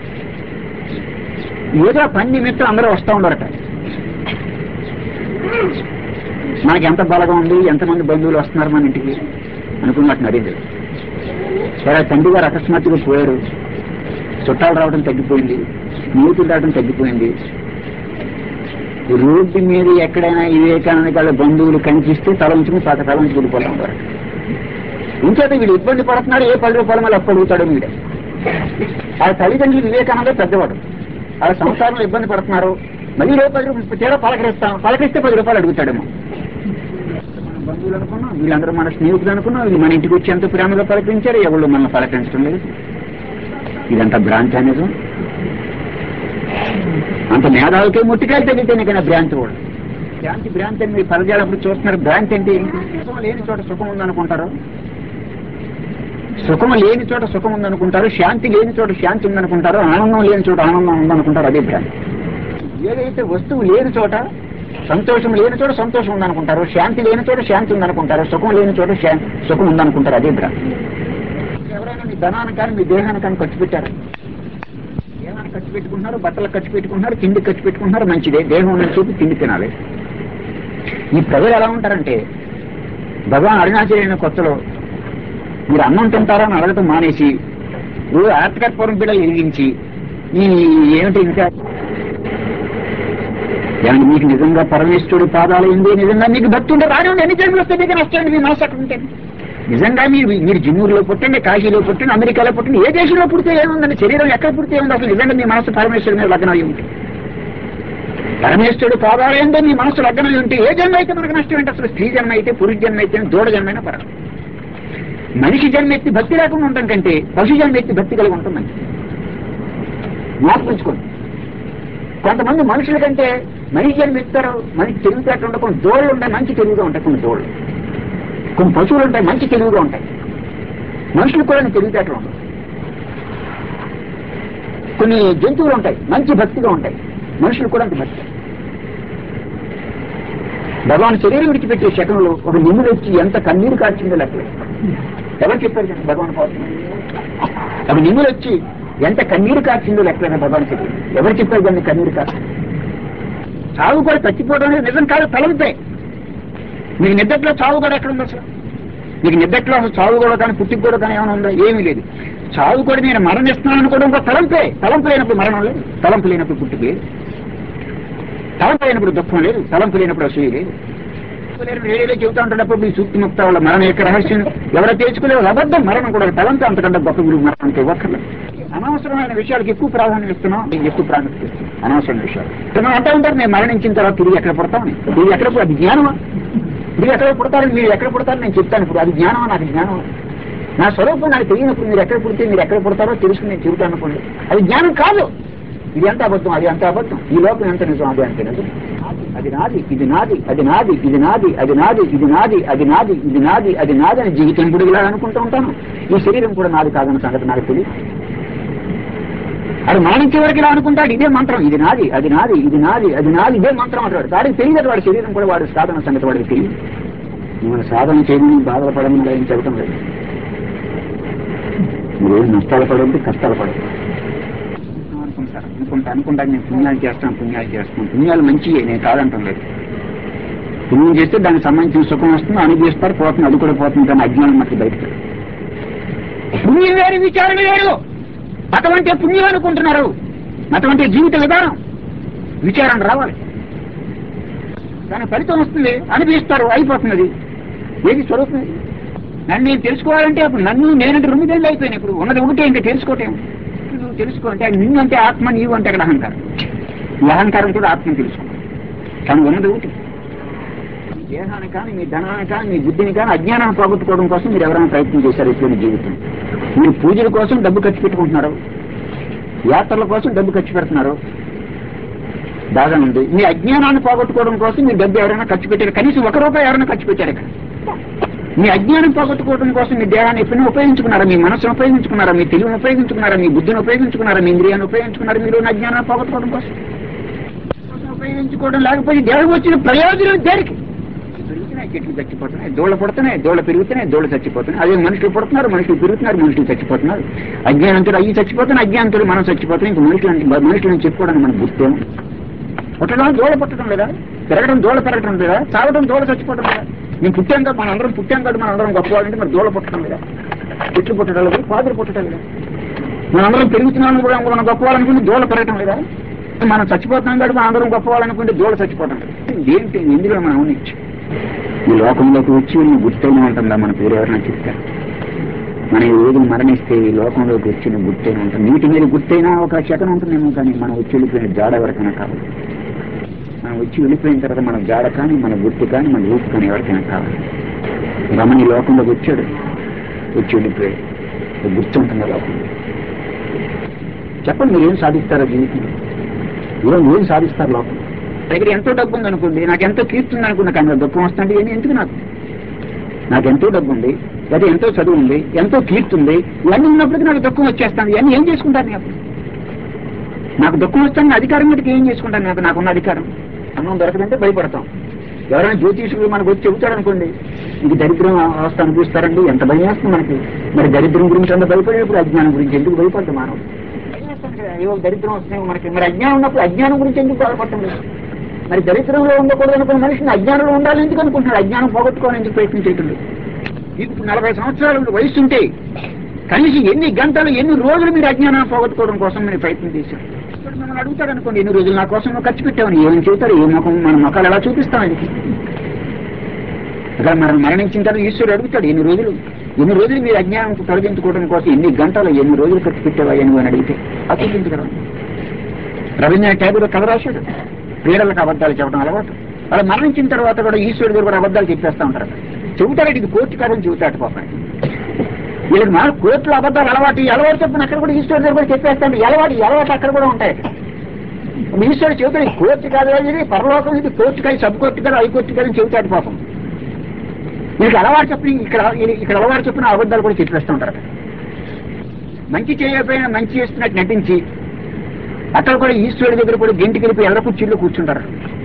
ఏదో పని నిమిత్తం అందరూ వస్తూ ఉండరట. మనకి ఎంత బలగా ఉంది, ఎంతమంది బంధువులు వస్తున్నారు మన ఇంటికి అనుకున్నట్టు నరేంద్ర. సరే, తండ్రి గారు అకస్మాత్తుగా పోయారు, చుట్టాలు రావడం తగ్గిపోయింది, స్నేహితులు రావడం తగ్గిపోయింది. రోడ్డు మీద ఎక్కడైనా వివేకానంద గారి బంధువులు కనిపిస్తే తలంచుకుని పాతకాలంచి వెళ్ళిపోతూ ఉంటారు. ఇంకేత వీడు ఇబ్బంది పడుతున్నాడు, ఏ 10 రూపాయల మళ్ళీ అప్పు అడుగుతాడు వీడే. ఆ తల్లిదండ్రులు వివేకానంద పెద్దవాడు, ఆ సంసారంలో ఇబ్బంది పడుతున్నారు, మళ్ళీ రేపు 10 రూపాయలు తేడా పలకరిస్తే 10 రూపాయలు అడుగుతాడేమో. మన బంధువులు అనుకున్నాం, వీళ్ళందరూ మన స్నేహితులు అనుకున్నాం, వీళ్ళు మన ఇంటికి వచ్చి ఎంత ప్రేమగా పలకరించారు, ఎవరు మనల్ని పలకరించడం లేదు. ఇదంతా భ్రాంతి అనేది. అంత మేధావులకే ముట్టికాయలు తగ్గితేనే కానీ భ్రాంతి కూడా. భ్రాంతి అని మీరు పరజాలప్పుడు చూస్తున్నారు. భ్రాంతి ఏంటి? సుఖం లేని చోట సుఖం ఉందనుకుంటారు, సుఖం లేని చోట సుఖం ఉందనుకుంటారు, శాంతి లేని చోట శాంతి ఉందనుకుంటారు, ఆనందం లేని చోట ఆనందం ఉందనుకుంటారు. అదే భ్రాంతి. ఏదైతే వస్తువు లేని చోట, సంతోషం లేని చోట సంతోషం ఉందనుకుంటారు, శాంతి లేని చోట శాంతి ఉందనుకుంటారు, సుఖం లేని చోట సుఖం ఉందనుకుంటారు. అదే భ్రాంతి. ఎవరైనా మీ ధనాన్ని కానీ మీ దేహాన్ని కానీ ఖర్చు పెట్టారు, దేహాన్ని ఖర్చు పెట్టుకుంటున్నారు, బట్టలకు ఖర్చు పెట్టుకుంటున్నారు, తిండి ఖర్చు పెట్టుకుంటున్నారు, మంచిదే. దేహం ఉన్నది చూపి తిండి తినాలి. ఈ ప్రజలు ఎలా ఉంటారంటే, భగవాన్ అరుణాచలైన కొత్తలో మీరు అన్నం తింటారా అని అడగటం మానేసి ఆర్తకర్పూరం బిళ్ళలు ఎరిగించి ఏమిటి ఇంకా మీకు నిజంగా పరమేశ్వరుడు పాదాలు ఉంది, నిజంగా మీకు భక్తి ఉంటే రానివ్వండి, ఎన్ని జన్మలు వస్తే మీకు నష్టండి. మీ మనసు అక్కడ ఉంటుంది. నిజంగా మీరు జిన్నూరులో పుట్టండి, కాశీలో పుట్టండి, అమెరికాలో పుట్టండి, ఏ దేశంలో పుడితే ఏముందండి, శరీరం ఎక్కడ పుడితే ఏముంది? అసలు నిజంగా మీ మనసు పరమేశ్వరుడు మీద లగ్నం అయి ఉంటుంది. పరమేశ్వరుడు పాదాలు ఏందో మీ మనసు లగ్నం అయి ఉంటే ఏ జన్మ అయితే మనకు నష్టం ఏంటి? అసలు స్త్రీ జన్మ అయితే, పురుష జన్మ అయితే, దూడ జన్మైనా పర్వాలేదు. మనిషి జన్మ ఎత్తి భక్తి లేకుండా ఉండటం కంటే పశు జన్మ ఎత్తి భక్తి కలిగి ఉంటుంది. మంచి జ్ఞాపకించుకోండి. కొంతమంది మనుషుల కంటే మనిషి జన్మ ఎత్తారు, మనిషి తెలివితేటలు ఉంటాయి, కొన్ని దోళ్ళు ఉంటాయి మంచి తెలివిగా ఉంటాయి, కొన్ని దోళ్ళు, కొన్ని పశువులు ఉంటాయి మంచి తెలివిగా ఉంటాయి, మనుషులు కూడా తెలివితేటలు ఉంటాయి, కొన్ని జంతువులు ఉంటాయి మంచి భక్తిగా ఉంటాయి, మనుషులు కూడా అంత భక్తి. భగవాన్ శరీరం విడిచిపెట్టే శకంలో ఒక నిమ్ములు వచ్చి ఎంత కన్నీరు కార్చిందో లెక్కలేదు. ఎవరు చెప్పారు కదా భగవాన్ కోసం? ఒక నిమ్ములు వచ్చి ఎంత కన్నీరు కార్చిందో లెక్కలేదు భగవాన్ శరీరం. ఎవరు చెప్పారు దాన్ని కన్నీరు కార్చి? చావు కూడా చచ్చిపోవడం అనేది నిజం కాదు, తలవుతాయి. మీకు నిద్దట్లో చావు కూడా ఎక్కడ ఉంది? అసలు మీకు నిద్దట్లో అసలు చావు కూడా కానీ పుట్టికి కూడా కానీ ఏమైనా ఉందా? ఏమీ లేదు. చావు కూడా నేను మరణిస్తున్నాను కూడా ఇంకో తలంపే. తలంపు లేనప్పుడు మరణం లేదు, తలంపు లేనప్పుడు పుట్టికి లేదు, తలంపు లేనప్పుడు దుఃఖం లేదు, తలంపు లేనప్పుడు అసూయ లేదు. రేడియోలో చెబుతా ఉంటున్నప్పుడు మీ సూక్తి ముక్త వాళ్ళ మరణం యొక్క రహస్యం ఎవరో తెలుసుకోలేదు. అబద్ధం. మరణం కూడా తలంపు అంతకంటే గొప్ప గురువు మరణం ఇవ్వక్కర్లేదు. అనవసరమైన విషయాలకు ఎక్కువ ప్రాధాన్యం ఇస్తున్నాం, ఎక్కువ ప్రాముఖ్యత ఇస్తున్నాం అనవసరమైన విషయాలు. మనం అంటూ ఉంటారు నేను మరణించిన తర్వాత తిరిగి ఎక్కడ పుడతామని. తిరిగి ఎక్కడ అది జ్ఞానమా? తిరిగి ఎక్కడ పుడతారని మీరు ఎక్కడ పుడతారని నేను చెప్తాను. ఇప్పుడు అది జ్ఞానమా? నాకు జ్ఞానం నా స్వరూపం నాకు తెలియనప్పుడు మీరు ఎక్కడ పుడితే మీరు ఎక్కడ పుడతారో తెలుసుకుని నేను తిరుగుతాను అనుకోండి, అది జ్ఞానం కాదు. ఇది ఎంత అబద్ధం, అది ఎంత అబద్ధం, ఈ లోకం ఎంత నిజం, అది అంతే నిజం. అది నాది, ఇది నాది, అది నాది, ఇది నాది, అది నాది, ఇది నాది, అది నాది, ఇది నాది, అది నాది అని జీవితం పొడిగిలా అనుకుంటూ ఉంటాను. ఈ శరీరం కూడా నాది కాదన్న సంగతి నాకు తెలియదు. అది మరణించే వరకు ఇలా అనుకుంటాడు, ఇదే మంత్రం, ఇది నాది, అది నాది, ఇది నాది, అది నాది, ఇదే మంత్రం అంటాడు. వాడికి తెలియదు వాడి శరీరం కూడా వాడి సాధన సంగతి వాడికి తెలియదు. మన సాధన చేయమని బాధపడమని ఏం చెప్పడం లేదు. మీరు నష్టాలు పడవద్దు, కష్టాలు పడవద్దు అనుకుంటారు. అనుకుంటా నేను పుణ్యాలు చేస్తాను, పుణ్యాలు మంచివి, నేను కాదంటాం లేదు. పుణ్యం చేస్తే దానికి సంబంధించిన సుఖం వస్తుంది, అనుభవిస్తారు, పోతుంది, అది కూడా పోతుంది. కానీ అజ్ఞానం మట్టి బయటకు పుణ్యం వేరు, విచారణ వేరు. అటువంటి పుణ్యం అనుకుంటున్నారు, అటువంటి జీవిత విధానం. విచారణ రావాలి, దాని ఫలితం వస్తుంది, అనుభవిస్తారు, అయిపోతున్నది. ఏది స్వరూపం? నన్ను నేను తెలుసుకోవాలంటే అప్పుడు నన్ను నేనంటే 2 ఏళ్ళు అయిపోయినాయి. ఇప్పుడు ఉన్నది ఒకటే, ఇంకా తెలుసుకోవటం. నువ్వు తెలుసుకోవాలంటే నిన్ను అంటే ఆత్మ, నీవు అంటే అక్కడ అహంకారం. ఈ అహంకారం కూడా ఆత్మను తెలుసుకో. కానీ ఉన్నది ఒకటి. మీ దేహాన్ని కానీ, మీ ధనాన్ని కానీ, మీ బుద్ధిని కానీ అజ్ఞానాన్ని పోగొట్టుకోవడం కోసం మీరు ఎవరైనా ప్రయత్నం చేశారు ఎటువంటి జీవితం? మీరు పూజల కోసం డబ్బు ఖర్చు పెట్టుకుంటున్నారు, యాత్రల కోసం డబ్బు ఖర్చు పెడుతున్నారు, బాగా ఉంది. మీ అజ్ఞానాన్ని పోగొట్టుకోవడం కోసం మీరు డబ్బు ఎవరైనా ఖర్చు పెట్టారు? కనీసం ₹1 ఎవరైనా ఖర్చు పెట్టారు ఇక్కడ? మీ అజ్ఞానం పోగొట్టుకోవడం కోసం మీ దేహాన్ని ఎప్పుడైనా ఉపయోగించుకున్నారా? మీ మనసును ఉపయోగించుకున్నారా? మీ తెలివిని ఉపయోగించుకున్నారా? మీ బుద్ధిని ఉపయోగించుకున్నారా? మీ ఇంద్రియాన్ని ఉపయోగించుకున్నారా? మీరు అజ్ఞానాన్ని పోగొట్టుకోవడం కోసం ఉపయోగించుకోవడం. లేకపోతే దేహం వచ్చిన ప్రయోజనం దేనికి? పెరుగుతున్నాయి, చెట్లు చచ్చిపోతున్నాయి, దోళ్ళ పుడుతున్నాయి, దోళ్ళ పెరుగుతున్నాయి, దోళ్ళు చచ్చిపోతున్నాయి. అదే మనుషులు పుడుతున్నారు, మనుషులు పెరుగుతున్నారు, మనుషులు చచ్చిపోతున్నారు. అజ్ఞానంతో అవి చచ్చిపోతున్నాయి, అజ్ఞానంతో మనం చచ్చిపోతున్నాం. ఇంక మనుషులను చెప్పుకోవడానికి మనకు గుర్తేమో. పుట్టడం దోళ పుట్టడం లేదా? పెరగడం దోళ పెరగడం లేదా? చావడం దోళ చచ్చిపోవడం లేదా? నేను పుట్టాం కదా, మనందరం గొప్పవాళ్ళంటే మరి దోళ పుట్టడం లేదా? చెట్లు పుట్టడం లేదు, పాదులు పుట్టడం లేదా? మనందరం పెరుగుతున్నాం కూడా మనం గొప్పవాళ్ళనుకుంటే దోళ పెరగటం లేదా? మనం చచ్చిపోతున్నాం కదా మనందరం గొప్పవాళ్ళనుకుంటే దోళ చచ్చిపోవడం లేదు. ఏంటి ఎందులో మనం అవునిచ్చు? ఈ లోకంలోకి వచ్చి గుర్తైనా ఉంటుందా? మన పేరు ఎవరైనా చెప్తారు? మనం ఈ రోజులు మరణిస్తే ఈ లోకంలోకి వచ్చిన గుర్తైనా ఉంటుంది. నీటి మీద గుర్తైనా ఒక శకం ఉంటుందేమో, కానీ మనం వచ్చి వెళ్ళిపోయిన జాడ ఎవరికైనా కావాలి. మనం వచ్చి వెళ్ళిపోయిన తర్వాత మన జాడ కానీ, మన గుర్తు కానీ, మన రూపు కానీ ఎవరికైనా కావాలి. రమణ ఈ లోకంలోకి వచ్చాడు, వచ్చి వెళ్ళిపోయాడు, గుర్తు ఉంటుంది లోకంలో. చెప్పండి, మీరు ఏం సాధిస్తారో జీవితంలో? ఏం సాధిస్తారు లోకం? దగ్గర ఎంతో డబ్బు ఉంది అనుకోండి, నాకు ఎంతో కీర్తి ఉంది అనుకున్నా, కానీ దుఃఖం వస్తుంది. ఎందుకు? నాకు ఎంతో డబ్బు ఉంది, లేదా ఎంతో చదువు ఉంది, ఎంతో కీర్తి ఉంది, ఇవన్నీ ఉన్నప్పటికీ నాకు దుఃఖం వచ్చేస్తాను. ఇవన్నీ ఏం చేసుకుంటాను? నాకు దుఃఖం వస్తాను, అధికారం మీదకి ఏం చేసుకుంటాను? నాకున్న అధికారం అన్నం దొరకదంటే భయపడతాం. ఎవరైనా జ్యోతిషులు మనకు వచ్చి చెబుతాడు అనుకోండి, ఇది దరిద్రం అవస్థ అనిపిస్తారండి, ఎంత భయం వేస్తుంది మనకి. మరి దరిద్రం గురించి అంత భయపడేప్పుడు అజ్ఞానం గురించి ఎందుకు భయపడతాం? మానవుడు భయం వేస్తాను కదా, ఏవో దరిద్రం వస్తున్నాయి మనకి. మరి అజ్ఞానం ఉన్నప్పుడు అజ్ఞానం గురించి ఎందుకు బాధపడతాం? మరి దరిద్రంలో ఉండకూడదు అనుకున్న మనిషిని అజ్ఞానంలో ఉండాలి ఎందుకు అనుకుంటున్నాడు? అజ్ఞానం పోగొట్టుకోవాలని ఎందుకు ప్రయత్నం చేయట్లేదు? మీకు 40 సంవత్సరాలు వయసు ఉంటే కనీసం ఎన్ని గంటలు, ఎన్ని రోజులు మీరు అజ్ఞానాన్ని పోగొట్టుకోవడం కోసం మీరు ప్రయత్నం చేశారు? ఇప్పుడు మిమ్మల్ని అడుగుతాడు అనుకోండి, ఎన్ని రోజులు నా కోసం ఖర్చు పెట్టామని. ఏమని చెబుతారు? ఏ ముఖం, మన ముఖాలు ఎలా చూపిస్తామని. అక్కడ మనం మరణించిన తర్వాత ఈశ్వరుడు అడుగుతాడు, ఎన్ని రోజులు మీరు అజ్ఞానం తొలగించుకోవడం కోసం ఎన్ని గంటలు, ఎన్ని రోజులు ఖర్చు పెట్టావా అని అడిగితే అప్పగించగలం. రవీంద్రనాథ్ ఠాగూర్ కథ రాశాడు, క్రీడలకు అబద్ధాలు చెప్పడం అలవాటు. వాళ్ళు మరణించిన తర్వాత కూడా ఈశ్వరుడు గారు కూడా అబద్ధాలు చెప్పేస్తూ ఉంటారు. చెబుతాడు, ఇది కోర్టు కాదని చెబుతాడు. పాపం వీళ్ళకి మన కోర్టులో అబద్ధాలు అలవాటు చెప్పిన అక్కడ కూడా ఈశ్వరుడు గారు కూడా చెప్పేస్తాడు. అలవాటు అక్కడ కూడా ఉంటాయి. ఈశ్వరుడు చెబుతాడు, కోర్టు కాదు, ఇది పరలోకం, ఇది కోర్టు కాదు, సబ్ కోర్టు కాదు, హైకోర్టు కాదని చెబుతాడు. పాపం వీళ్ళకి అలవాటు చెప్పి ఇక్కడ అలవాటు చెప్పిన అబద్ధాలు కూడా చెప్పేస్తూ ఉంటారు. మంచి చేయకపోయినా మంచి చేస్తున్నట్టు నటించి అక్కడ కూడా ఈశ్వరుడి దగ్గర కూడా గెంటికి వెళ్ళిపోయి ఎల్ల కుర్చీల్లో కూర్చుంటారు.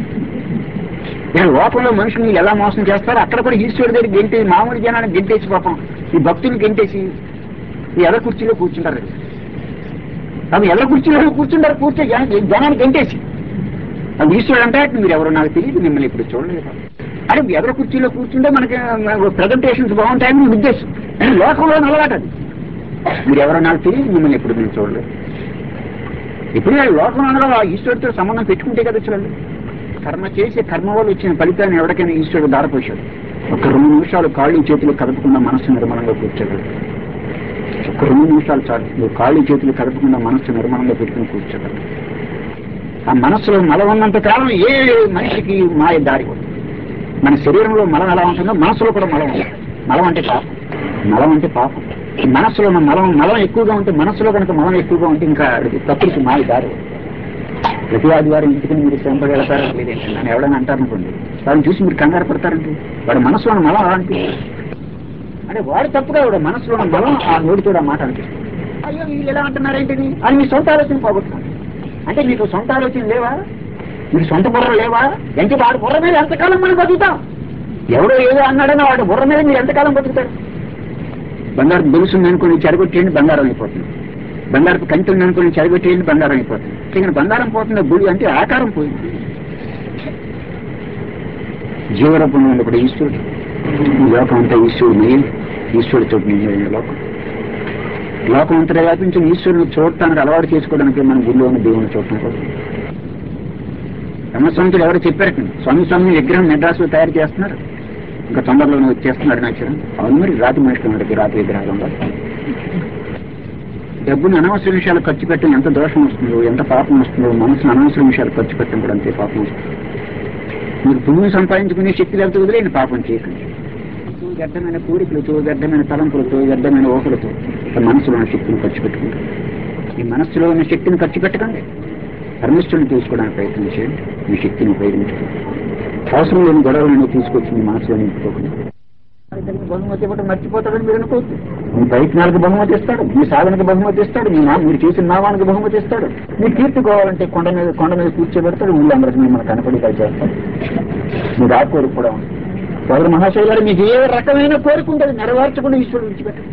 లోకంలో మనుషుల్ని ఎలా మోసం చేస్తారో అక్కడ కూడా ఈశ్వరుడి దగ్గర గెంటి మామూలు జనాన్ని గెంటేసి, పాపం ఈ భక్తులు గెంటేసి ఈ ఎల్ల కుర్చీలో కూర్చుంటారు. అవి ఎల్ల కుర్చీలో కూర్చో జనాన్ని గెంటేసి. అది ఈశ్వరుడు అంటే మీరు ఎవరో నాకు తెలియదు, మిమ్మల్ని ఇప్పుడు చూడలేదు. అరే ఎదర కుర్చీలో కూర్చుంటే మనకి ప్రజెంటేషన్స్ బాగుంటాయని మీ ఉద్దేశం. లోకంలో అలవాటు అది. మీరు ఎవరో నాకు తెలియదు, మిమ్మల్ని ఎప్పుడు నేను చూడలేదు. ఇప్పుడు లోకం అనగా ఈశ్వరుడితో సంబంధం పెట్టుకుంటే కదా చూడండి. కర్మ చేసి కర్మ వల్ల వచ్చిన ఫలితాన్ని ఎవరికైనా ఈశ్వరుడు దారపోశాడు. ఒక 2 నిమిషాలు కాళ్ళు చేతులు కదపకుండా మనస్సు నిర్మలంగా కూర్చోగలరు. ఒక 2 నిమిషాలు చాలు, నువ్వు కాళ్ళు చేతులు కదపకుండా మనస్సు నిర్మలంగా పెట్టుకుని కూర్చోగలరు. ఆ మనస్సులో మలం ఉన్నంత కాలం ఏ మనిషికి మాయ దారి. మన శరీరంలో మలం ఎలా ఉంటుందో మనస్సులో కూడా మలం ఉంటుంది. మలం అంటే పాపం. మనస్సులో ఉన్న మలం ఎక్కువగా ఉంటే, మనస్సులో కనుక మలం ఎక్కువగా ఉంటే ఇంకా ప్రకృతి మాయ దారి. ప్రతి ఆదివారం ఇంటికి మీరు శ్రమపడి వెళ్తారా లేదేంటి నన్ను ఎవడైనా అంటారనుకోండి, వాడిని చూసి మీరు కంగారు పడతారండి. వాడి మనసులో ఉన్న మలం అలాంటి అంటే వాడు తప్పుగా వాడు మనసులో ఉన్న మలం ఆ నోటితో ఆ మాట అనిపిస్తుంది. అయ్యో వీళ్ళు ఎలా అంటున్నారేంటిది అని మీ సొంత ఆలోచన పోగొట్టుకోండి. అంటే మీకు సొంత ఆలోచన లేవా, మీకు సొంత బుర్ర లేవా? అంటే వాడి బుర్ర మీద ఎంతకాలం మనం బతుకుతాం? ఎవడో ఏదో అన్నాడని వాడి బుర్ర మీద మీరు ఎంతకాలం బతుకుతారు? బంగారం గొలుసుంది అనుకుని చెడగొట్టేయండి, బంగారం అయిపోతుంది. బంగారపు కంటి ఉంది అనుకుని చెడగొట్టేయండి, బంగారం అయిపోతుంది. ఇక్కడ బంగారం పోతుంది, గుడి అంటే ఆకారం పోయింది. జీవరూపంలో ఉన్నప్పుడు ఈశ్వరుడు, ఈ లోకం అంతా ఈశ్వరుడు, ఈశ్వరుడు చూపించే లోకం అంతటా వ్యాపించిన ఈశ్వరుని చూడటానికి అలవాటు చేసుకోవడానికి మన గుడిలో ఉన్న దేవుని చూడటం కోసం. బ్రహ్మస్వామితులు ఎవరు చెప్పారు? స్వామి విగ్రహం మెడ్రాసులో తయారు చేస్తున్నారు, ఇంకా తొందరలోనే వచ్చేస్తున్నాడు నచ్చడం. అవును మరి రాతి మనుషులు మనకి రాతి విగ్రహాలు. డబ్బుని అనవసర విషయాలు ఖర్చు పెట్టడం ఎంత దోషం వస్తుందో, ఎంత పాపం వస్తుందో, మనసును అనవసర విషయాలు ఖర్చు పెట్టడం కూడా అంతే పాపం వస్తుంది. మీరు పుణ్యం సంపాదించుకునే శక్తి లేకపోతే వదిలేని పాపం చేయకండి. వ్యర్థమైన కోరికలతో, వ్యర్థమైన తలంపులతో, వ్యర్థమైన ఊహలతో మనసులో ఉన్న శక్తిని ఖర్చు పెట్టుకుంటారు. ఈ మనస్సులో ఉన్న శక్తిని ఖర్చు పెట్టకండి, పరమేశ్వరుని తీసుకోవడానికి ప్రయత్నం చేయండి. మీ శక్తిని ఉపయోగించండి. అవసరం లేని గొడవలను తీసుకొచ్చి మీ మనసులో నింపుకోకండి. బహుమతి ఇవ్వడం మర్చిపోతాడని మీరు అనుకోవద్దు. మీ ప్రయత్నాలకు బహుమతి ఇస్తాడు, మీ సాధనకు బహుమతి ఇస్తాడు, మీరు చేసిన నామానికి బహుమతి ఇస్తాడు. మీరు కీర్తికోవాలంటే కొండ మీద కూర్చోబెడతాడు, ఊళ్ళందరికీ మిమ్మల్ని కనపడిగా చేస్తాడు. మీరు ఆ కోరిక కూడా ఉంది. ఎవరు మహాశైలు గారు మీకు ఏ రకమైన కోరిక ఉంటుంది నెరవేర్చకుండా ఈశ్వరుడు విడిచిపెట్టాడు.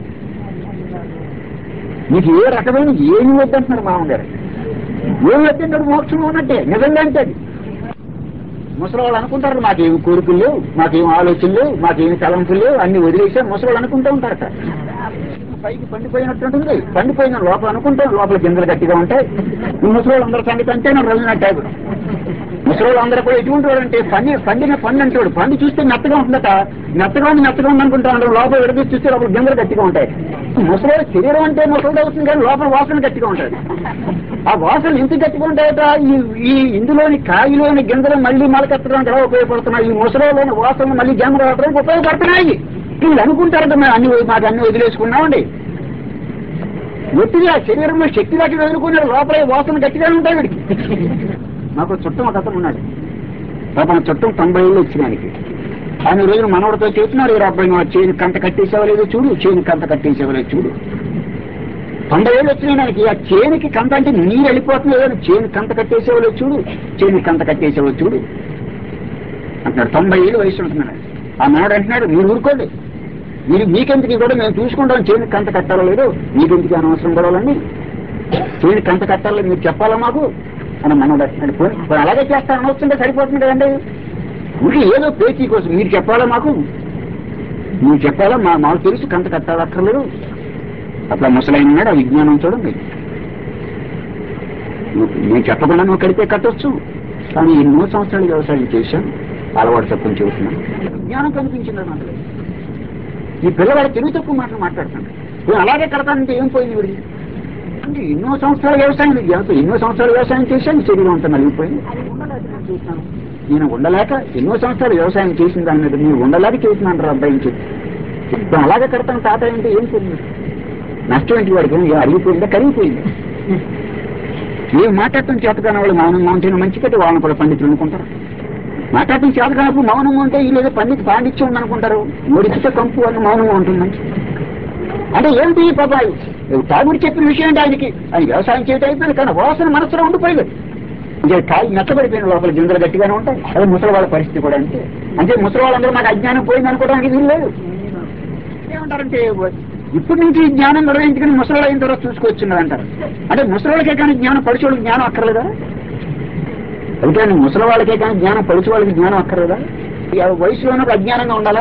మీకు ఏ రకమైన ఏమి వద్దంటున్నారు మామగారు, ఏమి వద్దంటాడు మోక్షం ఉన్నట్టే నిజంగా అంటే. అది ముసలివాళ్ళు అనుకుంటారు మాకేమి కోరికలు లేవు, మాకేం ఆలోచనలు లేవు, మాకేమి తలంపులు లేవు, అన్ని వదిలేసాం ముసలివాళ్ళు అనుకుంటూ ఉంటారట. పైకి పండిపోయినట్టుంటుంది, పండిపోయిన లోపల అనుకుంటాం, లోపల గింజలు గట్టిగా ఉంటాయి. ఈ ముసలివాళ్ళు అందరూ సంగతి అంటే నాకు రవినాథ్ ముసలివాళ్ళు అందరూ కూడా ఎటువంటి వాడు అంటే పండిన పండు అంటాడు. పండు చూస్తే మెత్తగా ఉంటుందట, మెత్తగా ఉంది అనుకుంటా ఉంటాం, లోపల విడదీసి చూస్తే లోపల గింజలు గట్టిగా ఉంటాయి. ముసలివాళ్ళ శరీరం అంటే ముసలిది అవుతుంది కానీ లోపల వాసన గట్టిగా ఉంటుంది. ఆ వాసనలు ఎంత గట్టిగా ఉంటాయట, ఈ ఇందులోని కాయలోని గింజలు మళ్ళీ మొలకెత్తడానికి ఎలా ఉపయోగపడుతున్నాయి, ఈ ముసలిలోని వాసనలు మళ్ళీ జన్మ రావడానికి ఉపయోగపడుతున్నాయి. వీళ్ళు అనుకుంటారంటే మాకు అన్ని వదిలేసుకున్నామండి. ఒట్టిగా శరీరంలో శక్తి గట్టి వదులుకున్నాడు, లోపల వాసన గట్టిగానే ఉంటాయి వీడికి. నాకు చుట్టం ఒక అతను ఉన్నాడు, పాపం చుట్టం 90 ఏళ్ళు వచ్చినానికి. ఆయన రోజున మనవడితో చెప్తున్నారు, ఈ అబ్బాయి నువ్వు చేను కంట కట్టేసేవలేదో చూడు, చేను కంట కట్టేసేవలేదు చూడు. 90 ఏళ్ళు వచ్చినాయి ఆయనకి. ఆ చేనికి కంట అంటే నీరు వెళ్ళిపోతుంది లేదు, చేను కంట కట్టేసేవలేదు చూడు, చేను కంట కట్టేసేవలేదు చూడు అంటున్నాడు. 90 ఏళ్ళు వయసు ఉంటున్నాడు. ఆ మనవడు అంటున్నాడు, మీరు ఊరుకోండి, మీకెందుకు కూడా మేము చూసుకుంటాం, చేను కంట కట్టాలో లేదు, మీకెందుకు అనవసరం గొడవలండి, చేను కంట కట్టాలో మీరు చెప్పాలా మాకు అని మనవడు అంటున్నాడు. అలాగే చేస్తాను అనవస్తుంటే సరిపోతుంది కదండి, ఊరికి ఏదో పేచీ కోసం మీరు చెప్పాలా మాకు, మీరు చెప్పాలా, మాకు తెలుసు కంట కట్టాలక్కర్లేదు. అట్లా ముసలైన ఉన్నాడు. ఆ విజ్ఞానం చూడండి, నేను చెప్పకుండా నువ్వు కడితే కట్టొచ్చు, కానీ ఎన్నో సంవత్సరాలు వ్యవసాయం చేశాను, అలవాటు తక్కువ చెబుతున్నాను. విజ్ఞానం కనిపించింది అన్నమాట. ఈ పిల్లవాడు తెలుగు తక్కువ మాటలు మాట్లాడుతున్నాడు. నేను అలాగే కడతానంటే ఏం పోయింది వీడికి అంటే ఎన్నో సంవత్సరాలు వ్యవసాయం చేశాను, శరీరం అంతా నలిగిపోయింది. చూస్తున్నాను నేను ఉండలేక ఎన్నో సంవత్సరాలు వ్యవసాయం చేసిన దాని మీద నేను ఉండలేక చేసినాను అబ్బాయి చెప్పి అలాగే కడతాను తాత అంటే ఏం తెలియదు. నష్టం ఏంటి వాడికి, అరిగిపోయిందా కరిగిపోయింది. ఏం మాట్లాడటం చేతకాని వాళ్ళు మౌనంగా ఉంటేనే మంచి కట్టి వాళ్ళని కూడా పండితులు అనుకుంటారు. మాట్లాడటం చేతకానప్పుడు మౌనంగా ఉంటే ఈ లేదా పాండిత్యం ఉందనుకుంటారు. మూడిచ్చితే కంపు అని మౌనంగా ఉంటుంది మంచి. అంటే ఏంటి పాపాయి తాగుడు చెప్పిన విషయం అంటే ఆయనకి ఆయన వ్యవసాయం చేయటం అయిపోయింది, కానీ వాసన మనసులో ఉండిపోయింది. ఇంకా కాయ మెత్తబడిపోయిన లోపల గింజలు గట్టిగానే ఉంటాయి. అదే ముసలి వాళ్ళ పరిస్థితి కూడా అంతే. అంటే ముసలి వాళ్ళందరూ మాకు అజ్ఞానం పోయింది అనుకోవడానికి వీలు లేదు. ఏమంటారంటే ఇప్పటి నుంచి జ్ఞానం నిర్వహించుకుని ముసలి అయిన తర్వాత చూసుకొచ్చున్నారు అంటారు. అంటే ముసలికే కానీ జ్ఞానం, పడిచోళ్ళకి జ్ఞానం అక్కర్లేదా? అయితే ముసలి వాళ్ళకే కానీ జ్ఞానం, పడిచి వాళ్ళకి జ్ఞానం అక్కర్లేదా? వయసులో ఉన్నప్పుడు అజ్ఞానంగా ఉండాలా?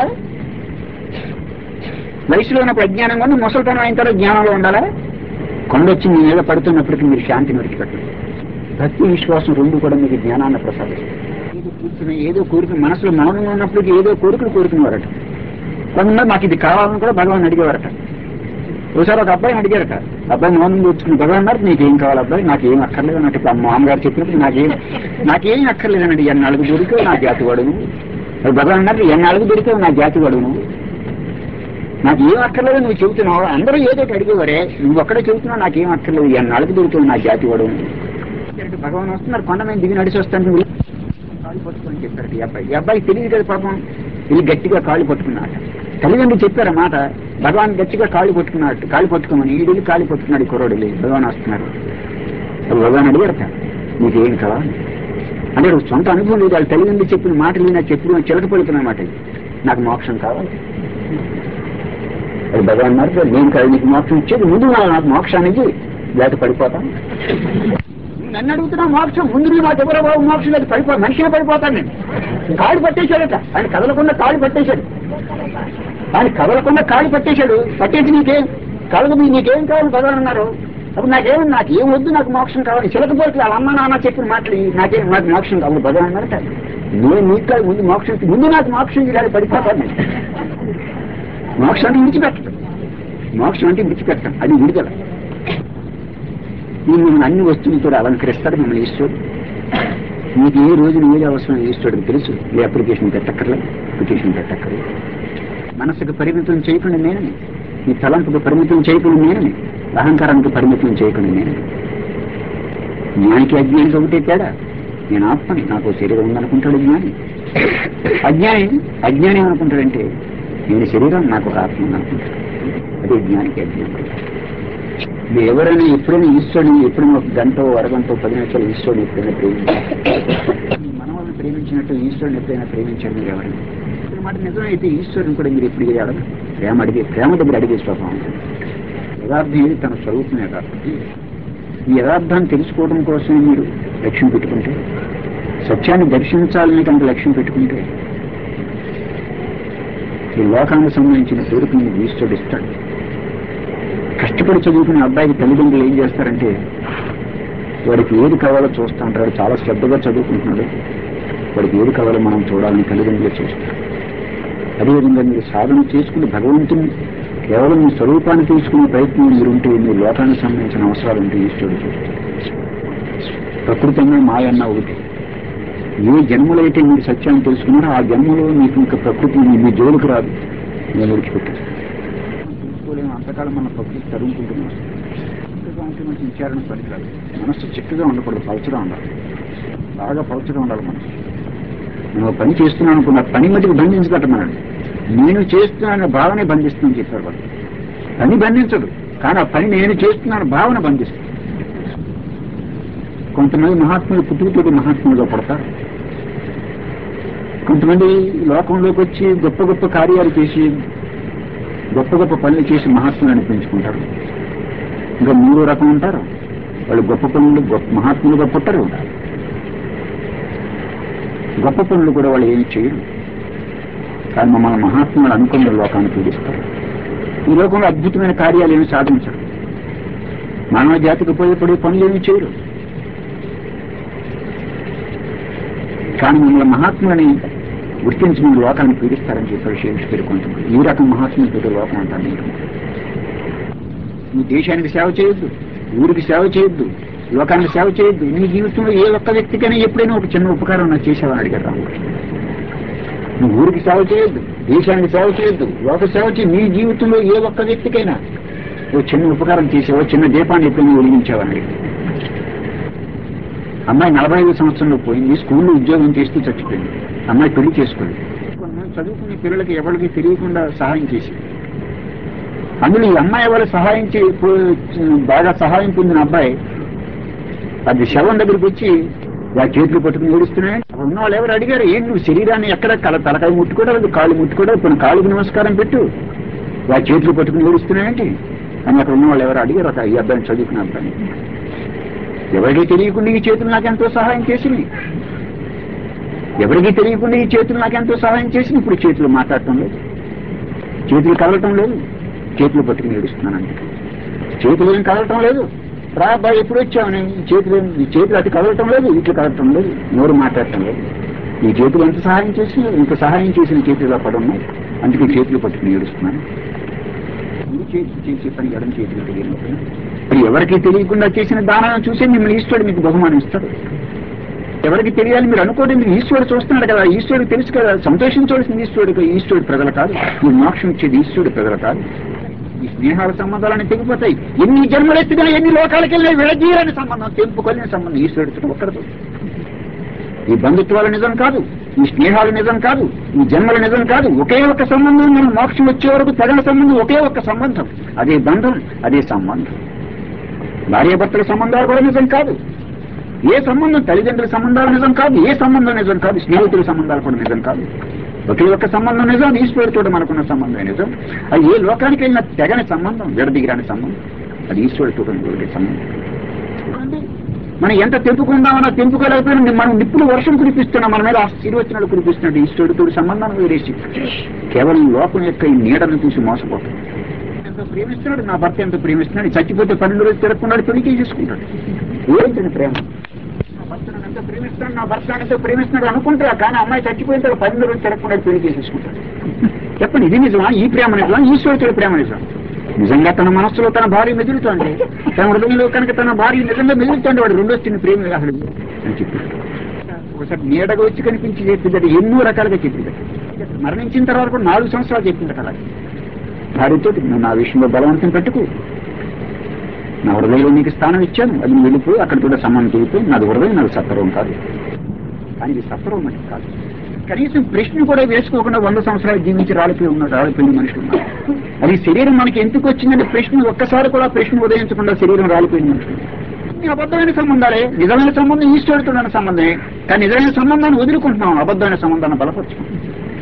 వయసులో ఉన్నప్పుడు అజ్ఞానంగా ఉండి ముసలితనం అయిన తర్వాత జ్ఞానంలో ఉండాలా? కొండొచ్చి మీ మీద పడుతున్నప్పటికీ మీరు శాంతిని విడిచిపెట్టండి. భక్తి విశ్వాసం రెండు కూడా మీకు జ్ఞానాన్ని ప్రసాదిస్తుంది. ఏదో కోరిక మనసులో మౌనంగా ఉన్నప్పటికీ ఏదో కోరికలు కోరుకునేవారట. కొంతమంది మాకు ఇది కావాలని కూడా భగవాన్ అడిగేవారట. ఒకసారి ఒక అబ్బాయిని అడిగారట, అబ్బాయి మౌనం కూర్చుని భగవాన్ అన్నారు, నీకేం కావాలి అబ్బాయి, నాకేం అక్కర్లేదు అన్నట్టు. ఇప్పుడు మామగారు చెప్పినప్పుడు నాకేం అక్కర్లేదు అన్నాడు. ఎన్నాళ్ళకు దొరికావు నా జాతి వాడు నువ్వు. భగవాన్ అన్నారు, ఎన్నాళ్ళకు దొరికావు నా జాతి వాడు నువ్వు, నాకు ఏం అక్కర్లేదు నువ్వు చెబుతున్నావు, అందరూ ఏదో అడిగేవారే, నువ్వు ఒక్కడే చెబుతున్నావు నాకేం అక్కర్లేదు, ఎన్నాళ్ళకి దొరుకుతుంది నా జాతి వాడు. భగవాన్ వస్తున్నారు, కొండ మీద దిగి నడిచి వస్తాను, నువ్వు కాళ్ళు పట్టుకోని చెప్పారు ఈ అబ్బాయి తెలియదు కదా పాపం, ఇది గట్టిగా కాళ్ళు పట్టుకున్నాడు. తల్లిదండ్రులు చెప్పారు మాట, భగవాన్ గట్టిగా కాళ్ళు పట్టుకోమని ఈడు కాళ్ళు పట్టుకున్నాడు. ఈ కుర్రోడు భగవాన్ వస్తున్నారు. భగవాన్ అడిగారట నీకేం కావాలి అంటే సొంత అనుభవం లేదు, వాళ్ళ తల్లిదండ్రులు చెప్పిన మాటలు నాకు చెప్పుడు చిలక పలుకున్నమాట, నాకు మోక్షం కావాలి. అది భగవాన్ అన్నారు, నేను కాదు నీకు మోక్షం ఇచ్చేది, ముందు నాకు మోక్షానికి లేక పడిపోతాను. నన్ను అడుగుతున్నా మోక్షం, ముందు నువ్వు నాకు ఎవరో బాబు మోక్షం లేదు, మనిషిగా పడిపోతాను నేను. కాళ్ళు పట్టేశాడట, ఆయన కదలకుండా కాళ్ళు పట్టేశాడు, పట్టేసి నీకేం కలగదు, నీకేం కావాలి భగవాన్ అన్నారు. అప్పుడు నాకేం వద్దు, నాకు మోక్షం కావాలి. చిలకపోతే వాళ్ళ అమ్మ నాన్న చెప్పిన మాటలు నాకు మోక్షం కావాలి. భగవాన్ అన్నారట నేను నీకు ముందు మోక్షం, ముందు నాకు మోక్షం ఇలాగ పడిపోతాను నేను. మోక్షం అంటే విడిచిపెట్టడం, అది విడుదల. మిమ్మల్ని అన్ని వస్తువులతో అలంకరిస్తాడు మిమ్మల్ని ఈశ్వరుడు. మీకు ఏ రోజున ఏది అవసరం ఈశ్వరుడికి తెలుసు. ఏ అప్లికేషన్ పెట్టక్కర్లేదు. మనసుకు పరిమితం చేయకుండా నేనని, మీ తలంపుకు పరిమితం చేయకుండా నేనని, అహంకారానికి పరిమితం చేయకుండా నేనని. జ్ఞానికి అజ్ఞానికి ఒకటే తేడా. నేను ఆత్మని, నాకు శరీరం ఉందనుకుంటాడు జ్ఞాని. అజ్ఞాని ఏమనుకుంటాడంటే నేను శరీరం, నాకు ఒక ఆత్మ ఉందనుకుంటాడు. అదే జ్ఞానికి అజ్ఞానం. ఎవరైనా ఎప్పుడైనా ఈశ్వరుని ఎప్పుడైనా ఒక గంట అరగంట 10 నిమిషాలు ఈశ్వరుని ఎప్పుడైనా ప్రేమించారు, మన వాళ్ళని ప్రేమించినట్టు ఈశ్వరుని ఎప్పుడైనా ప్రేమించారు మీరు ఎవరైనా? మాట నిజమైతే ఈశ్వరుని కూడా మీరు ఎప్పుడు అడగ ప్రేమ దగ్గర అడిగే స్వభావం ఉంటుంది. యథార్థం ఏది తన స్వరూపం యథార్థం. ఈ యథార్థాన్ని తెలుసుకోవడం కోసం మీరు లక్ష్యం పెట్టుకుంటే, సత్యాన్ని దర్శించాలని తనకు లక్ష్యం పెట్టుకుంటే, ఈ లోకానికి సంబంధించిన కోరికను మీకు ఈశ్వరుడు ఇస్తాడు. కష్టపడి చదువుకునే అబ్బాయికి తల్లిదండ్రులు ఏం చేస్తారంటే వాడికి ఏది కావాలో చూస్తూ ఉంటారు. చాలా శ్రద్ధగా చదువుకుంటున్నాడు, వాడికి ఏది కావాలో మనం చూడాలని తల్లిదండ్రులు చూస్తారు. అదేవిధంగా మీరు సాధన చేసుకుని భగవంతుని కేవలం మీ స్వరూపాన్ని తీసుకునే ప్రయత్నం మీరుంటే, మీ లోకానికి సంబంధించిన అవసరాలు ఉంటే ఈశ్వరుడు చూస్తారు. ప్రకృతంగా మాయన్న ఒకటి. ఏ జన్మలైతే మీరు సత్యాన్ని తెలుసుకున్నారో ఆ జన్మలో మీకు ఇంకా ప్రకృతి మీ జోలికి రాదు, నేను విడిచిపెట్టాను. తెలుసుకోలేము, అంతకాలం మన ప్రకృతి తరుముకుంటున్నాం. చిక్కగా ఉంటే మనకి విచారణ పనికిరాదు. మనస్సు చిక్కగా ఉండకూడదు, పలచగా ఉండాలి, బాగా పలచగా ఉండాలి మనసు. నేను పని చేస్తున్నాను అనుకున్న పని మధ్యకి బంధించగట్టమన్నాడు. నేను చేస్తున్నాను భావనే బంధిస్తుందని చెప్పారు వాళ్ళు. పని బంధించదు, కానీ ఆ పని నేను చేస్తున్నాను భావన బంధిస్తుంది. కొంతమంది మహాత్ములు పుట్టుకతోటి మహాత్ములుగా పడతారు, కొంతమంది లోకంలోకి వచ్చి గొప్ప గొప్ప కార్యాలు చేసి గొప్ప గొప్ప పనులు చేసి మహాత్ములు అనిపించుకుంటారు. ఇంకా 3వ రకం ఉంటారు, వాళ్ళు గొప్ప పనులు మహాత్ములుగా పుట్టరు, గొప్ప పనులు కూడా వాళ్ళు ఏమి చేయరు, కానీ మమ్మల్ని మహాత్ములు అనుకున్న లోకాన్ని పీడిస్తారు. ఈ లోకంలో అద్భుతమైన కార్యాలు ఏమి సాధించరు, మానవ జాతికి ఉపయోగపడే పనులు ఏమి చేయరు, కానీ మమ్మల్ని మహాత్ములని గుర్తించి మీరు లోకాన్ని పీడిస్తారని చెప్పారు షేక్స్పియర్. కొంతమంది ఈ రకం మహాత్ములతో లోకం అంటారు. నువ్వు దేశానికి సేవ చేయొద్దు, ఊరికి సేవ చేయొద్దు, లోకానికి సేవ చేయొద్దు. నీ జీవితంలో ఏ ఒక్క వ్యక్తికైనా ఎప్పుడైనా ఒక చిన్న ఉపకారం నాకు చేసేవని అడిగారు. నువ్వు ఊరికి సేవ చేయొద్దు, దేశానికి సేవ చేయొద్దు, లోక సేవ చేయి. నీ జీవితంలో ఏ ఒక్క వ్యక్తికైనా ఓ చిన్న ఉపకారం చేసేవో, చిన్న దీపాన్ని ఎప్పుడైనా వెలిగించావని అడిగారు. అమ్మాయి 45 సంవత్సరంలో పోయింది, స్కూల్లో ఉద్యోగం చేస్తూ చచ్చిపోయింది. అమ్మాయి పెళ్లి చేసుకోండి. కొంతమంది చదువుకునే పిల్లలకి ఎవరికి తెలియకుండా సహాయం చేసి, అందులో ఈ అమ్మాయి వాళ్ళు బాగా సహాయం పొందిన అబ్బాయి అది శవం దగ్గరికి వచ్చి వాళ్ళ చేతులు పట్టుకుని ఏడుస్తున్నాయి. ఉన్న వాళ్ళు ఎవరు అడిగారు, ఏంటి నువ్వు శరీరాన్ని ఎక్కడ తలకాయ ముట్టుకోవడం, కాళ్ళు ముట్టుకోవడం, కొన్ని కాళ్ళకి నమస్కారం పెట్టు, వాళ్ళ చేతులు పట్టుకుని ఏడుస్తున్నాయంటే అని అక్కడ ఉన్న వాళ్ళు ఎవరు అడిగారు. ఈ అబ్బాయిని చదువుకున్న అబ్బాయిని. ఎవరికీ తెలియకుండా ఈ చేతులు నాకెంతో సహాయం చేసింది, ఎవరికీ తెలియకుండా ఈ చేతులు నాకెంతో సహాయం చేసింది. ఇప్పుడు చేతులు మాట్లాడటం లేదు, చేతులు కదలటం లేదు, చేతులు పట్టుకుని ఏడుస్తున్నానంటే చేతులు ఏం కదలటం లేదు. రా అబ్బాయి ఎప్పుడు వచ్చావు, ఈ చేతులు అటు కదలటం లేదు, ఇట్లు కదలటం లేదు, నోరు మాట్లాడటం లేదు. ఈ చేతులు ఎంత సహాయం చేసినా ఇంత సహాయం చేసిన చేతులు పడున్నాయి, అందుకే చేతులు పట్టుకుని ఏడుస్తున్నాను. ముందు చేతులు చేసే పని ఎడం చేతులు తెలియనప్పుడు మరి ఎవరికి తెలియకుండా చేసిన దానాన్ని చూసి మిమ్మల్ని ఈశ్వరుడు మీకు బహుమానం ఇస్తాడు. ఎవరికి తెలియాలి మీరు అనుకోండి, మీరు ఈశ్వరుడు చూస్తున్నాడు కదా, ఈశ్వరుడు తెలుసు కదా, సంతోషించవలసింది ఈశ్వరుడు ప్రజలు కాదు, ఈ మోక్షం ఇచ్చేది ఈశ్వరుడు ప్రజలు కాదు. ఈ స్నేహాల సంబంధాలన్నీ తెగిపోతాయి. ఎన్ని జన్మలెత్తినా ఎన్ని లోకాలకి వెళ్ళినా విడదీయని సంబంధం, తెంపుకొలిన సంబంధం ఈశ్వరుడితో ఒక్కరితో. ఈ బంధుత్వాలు నిజం కాదు, ఈ స్నేహాలు నిజం కాదు, ఈ జన్మల నిజం కాదు. ఒకే ఒక్క సంబంధం, మనం మోక్షం వచ్చే వరకు తగిన సంబంధం ఒకే ఒక్క సంబంధం, అదే బంధం, అదే సంబంధం. భార్యాభర్తల సంబంధాలు కూడా నిజం కాదు, ఏ సంబంధం, తల్లిదండ్రుల సంబంధాలు నిజం కాదు, ఏ సంబంధం నిజం కాదు, స్నేహితుల సంబంధాలు కూడా నిజం కాదు. ఒకే ఒక్క సంబంధం నిజం, ఈశ్వరుడితో మనకున్న సంబంధం నిజం. అది ఏ లోకానికి వెళ్ళిన తెగని సంబంధం, విడదిగిరాని సంబంధం, అది ఈశ్వరుడితో ఉండే సంబంధం. మనం ఎంత తెంపుకుందామన్నా తెంపుకోలేకపోయినా మనం నిప్పులు వర్షం కురిపిస్తున్నాం, మన మీద ఆశీర్వచనాలు కురిపిస్తున్నాడు. ఈశ్వరుడితో సంబంధాన్ని వదిలేసి కేవలం లోకం యొక్క ఈ నీడను చూసి మోసపోతుంది. ఎంతో ప్రేమిస్తున్నాడు, నా భర్త ఎంతో ప్రేమిస్తున్నాడు, చచ్చిపోతే 12 రోజులు తిరగకుండా పెళ్లి చేసుకుంటాడు. ఏంటండి ప్రేమ? నా భర్త నన్ను ఎంతో ప్రేమిస్తాడు, నా భర్త ఎంతో ప్రేమిస్తున్నాడు అనుకుంటా, కానీ అమ్మాయి చచ్చిపోయిన తర్వాత 12 రోజులు తిరగకుండా పెళ్లి చేసేసుకుంటాడు. చెప్పండి, ఇది నిజమా? ఈ ప్రేమ నిజమా? ఈశ్వరుడితో ప్రేమ నిజం? నిజంగా తన మనస్సులో తన భార్య మెదులుతోంది, తన హృదయంలో కనుక తన భార్య నిజంగా మెదులుతోంది, వాడు రెండో చిన్న ప్రేమ అసలు అని చెప్పాడు. ఒకసారి నీడగా వచ్చి కనిపించి చెప్పింది, ఎన్నో రకాలుగా చెప్పింది. మరణించిన తర్వాత కూడా 4 సంవత్సరాలు చెప్పింది అలా భార్యతో, నువ్వు నా విషయంలో బలవంతం పెట్టుకు, నా హృదయంలో నీకు స్థానం ఇచ్చాను, అది నువ్వు వెళ్ళిపోయి అక్కడ కూడా సంబంధం తెలిపి, నాది హృదయం, నాకు సత్వరం కాదు. కానీ ఇది సత్వరం అంటే కాదు. కనీసం ప్రశ్న కూడా వేసుకోకుండా 100 సంవత్సరాలు జీవించి రాలిపోయిన మనుషులు ఉన్నారు. అది శరీరం మనకి ఎందుకు వచ్చిందంటే ప్రశ్న ఒక్కసారి కూడా ప్రశ్న ఉదయించకుండా శరీరం రాలిపోయిన మనుషులు. అబద్ధమైన సంబంధాలే, నిజమైన సంబంధం ఈశ్వరుడితో సంబంధమే, కానీ నిజమైన సంబంధాన్ని వదులుకుంటున్నాం, అబద్ధమైన సంబంధాన్ని బలపరుచుకుంటున్నాం.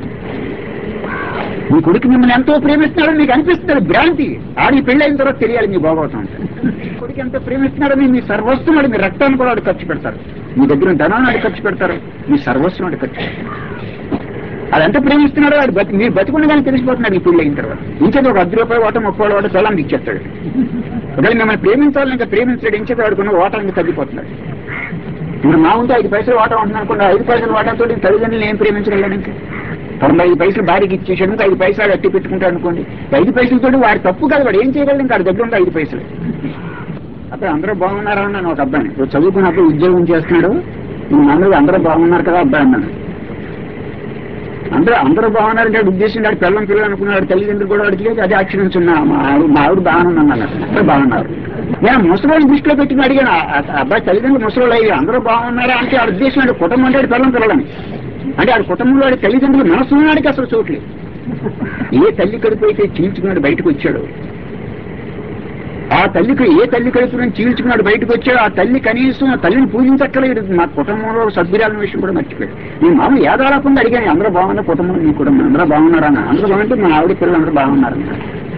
మీ కొడుకు మిమ్మల్ని ఎంతో ప్రేమిస్తున్నాడని మీకు అనిపిస్తుంది, భ్రాంతి. ఆడి పెళ్లి అయిన తర్వాత తెలియాలి మీ భాగవతం అంటే. కొడుకు ఎంతో ప్రేమిస్తున్నాడని మీ సర్వస్వం మీ రక్తాన్ని కూడా వాడు ఖర్చు పెడతారు, మీ దగ్గర ధనాన్ని వాడు ఖర్చు పెడతారు, మీ సర్వస్వం వాడు ఖర్చు పెడతారు. అది ఎంత ప్రేమిస్తున్నాడో వాడు మీరు బతికుండగానే తెలిసిపోతున్నాడు ఈ పెళ్లి అయిన తర్వాత. ఇంకేదో ఒక 10 రూపాయలు ఓటం 30 ఓటం పిల్లలకి ఇచ్చేస్తాడు. ఒకవేళ మిమ్మల్ని ప్రేమించాలని ఇంకా ప్రేమించాడు, ఇంకేదో వాడుకున్న ఓటానికి తగ్గిపోతున్నాడు. ఇప్పుడు మా ఉంటే 5 పైసలు ఓటం ఉంటుంది అనుకున్నా, 5 పైసలు ఓటంతో తల్లిదండ్రులు ఏం ప్రేమించగలను? ఇంకా 95 పైసలు భార్యకి ఇచ్చేసాడు, 5 పైసలు అట్టి పెట్టుకుంటాడు అనుకోండి. 5 పైసలతో వాడు తప్పు కాదు, వాడు ఏం చేయగలడు? ఇంకా వాడి దగ్గర ఉంటే 5 పైసలు. అప్పుడు అందరూ బాగున్నారా అన్నాను ఒక అబ్బాయిని, చదువుకున్నప్పుడు ఉద్యోగం చేస్తున్నాడు, అందరూ బాగున్నారు కదా అబ్బాయి అన్నాను. అందరూ బాగున్నారంటే ఉద్దేశం వాడు పిల్లలు అనుకున్నాడు, తల్లిదండ్రులు కూడా వాడికి లేదు, అదే యాక్సిడెంట్స్ ఉన్నా మా ఆవిడ బాగున్నాను, అందరూ బాగున్నారు. నేను ముసలోని దృష్టిలో పెట్టుకుని అడిగాను, అబ్బాయి తల్లిదండ్రులు ముసలోళ్ళు అయ్యి అందరూ బాగున్నారా అంటే ఆ ఉద్దేశం అంటే కుటుంబం అంటే పిల్లలని, అంటే ఆడి కుటుంబంలో వాడి తల్లిదండ్రులు మనసు ఉన్నాడికి అసలు చోట్లేదు. ఏ తల్లి కడుపు అయితే చీల్చుకున్నాడు బయటకు వచ్చాడు, ఆ తల్లికి ఏ తల్లి కడుపు నుంచి చీల్చుకున్నాడు బయటకు వచ్చాడు, ఆ తల్లి కనీసం ఆ తల్లిని పూజించక్కలేదు. మా కుటుంబంలో సభ్యురాల విషయం కూడా మర్చిపోయాడు. నేను మామూలు యాదాలకుండా అడిగాను, అందరూ బాగున్నా కుటుంబం, మీ కుటుంబం అందరూ బాగున్నారా? అందరూ బాగుంటే మా ఆవిడ పిల్లలు అందరూ బాగున్నారన్న.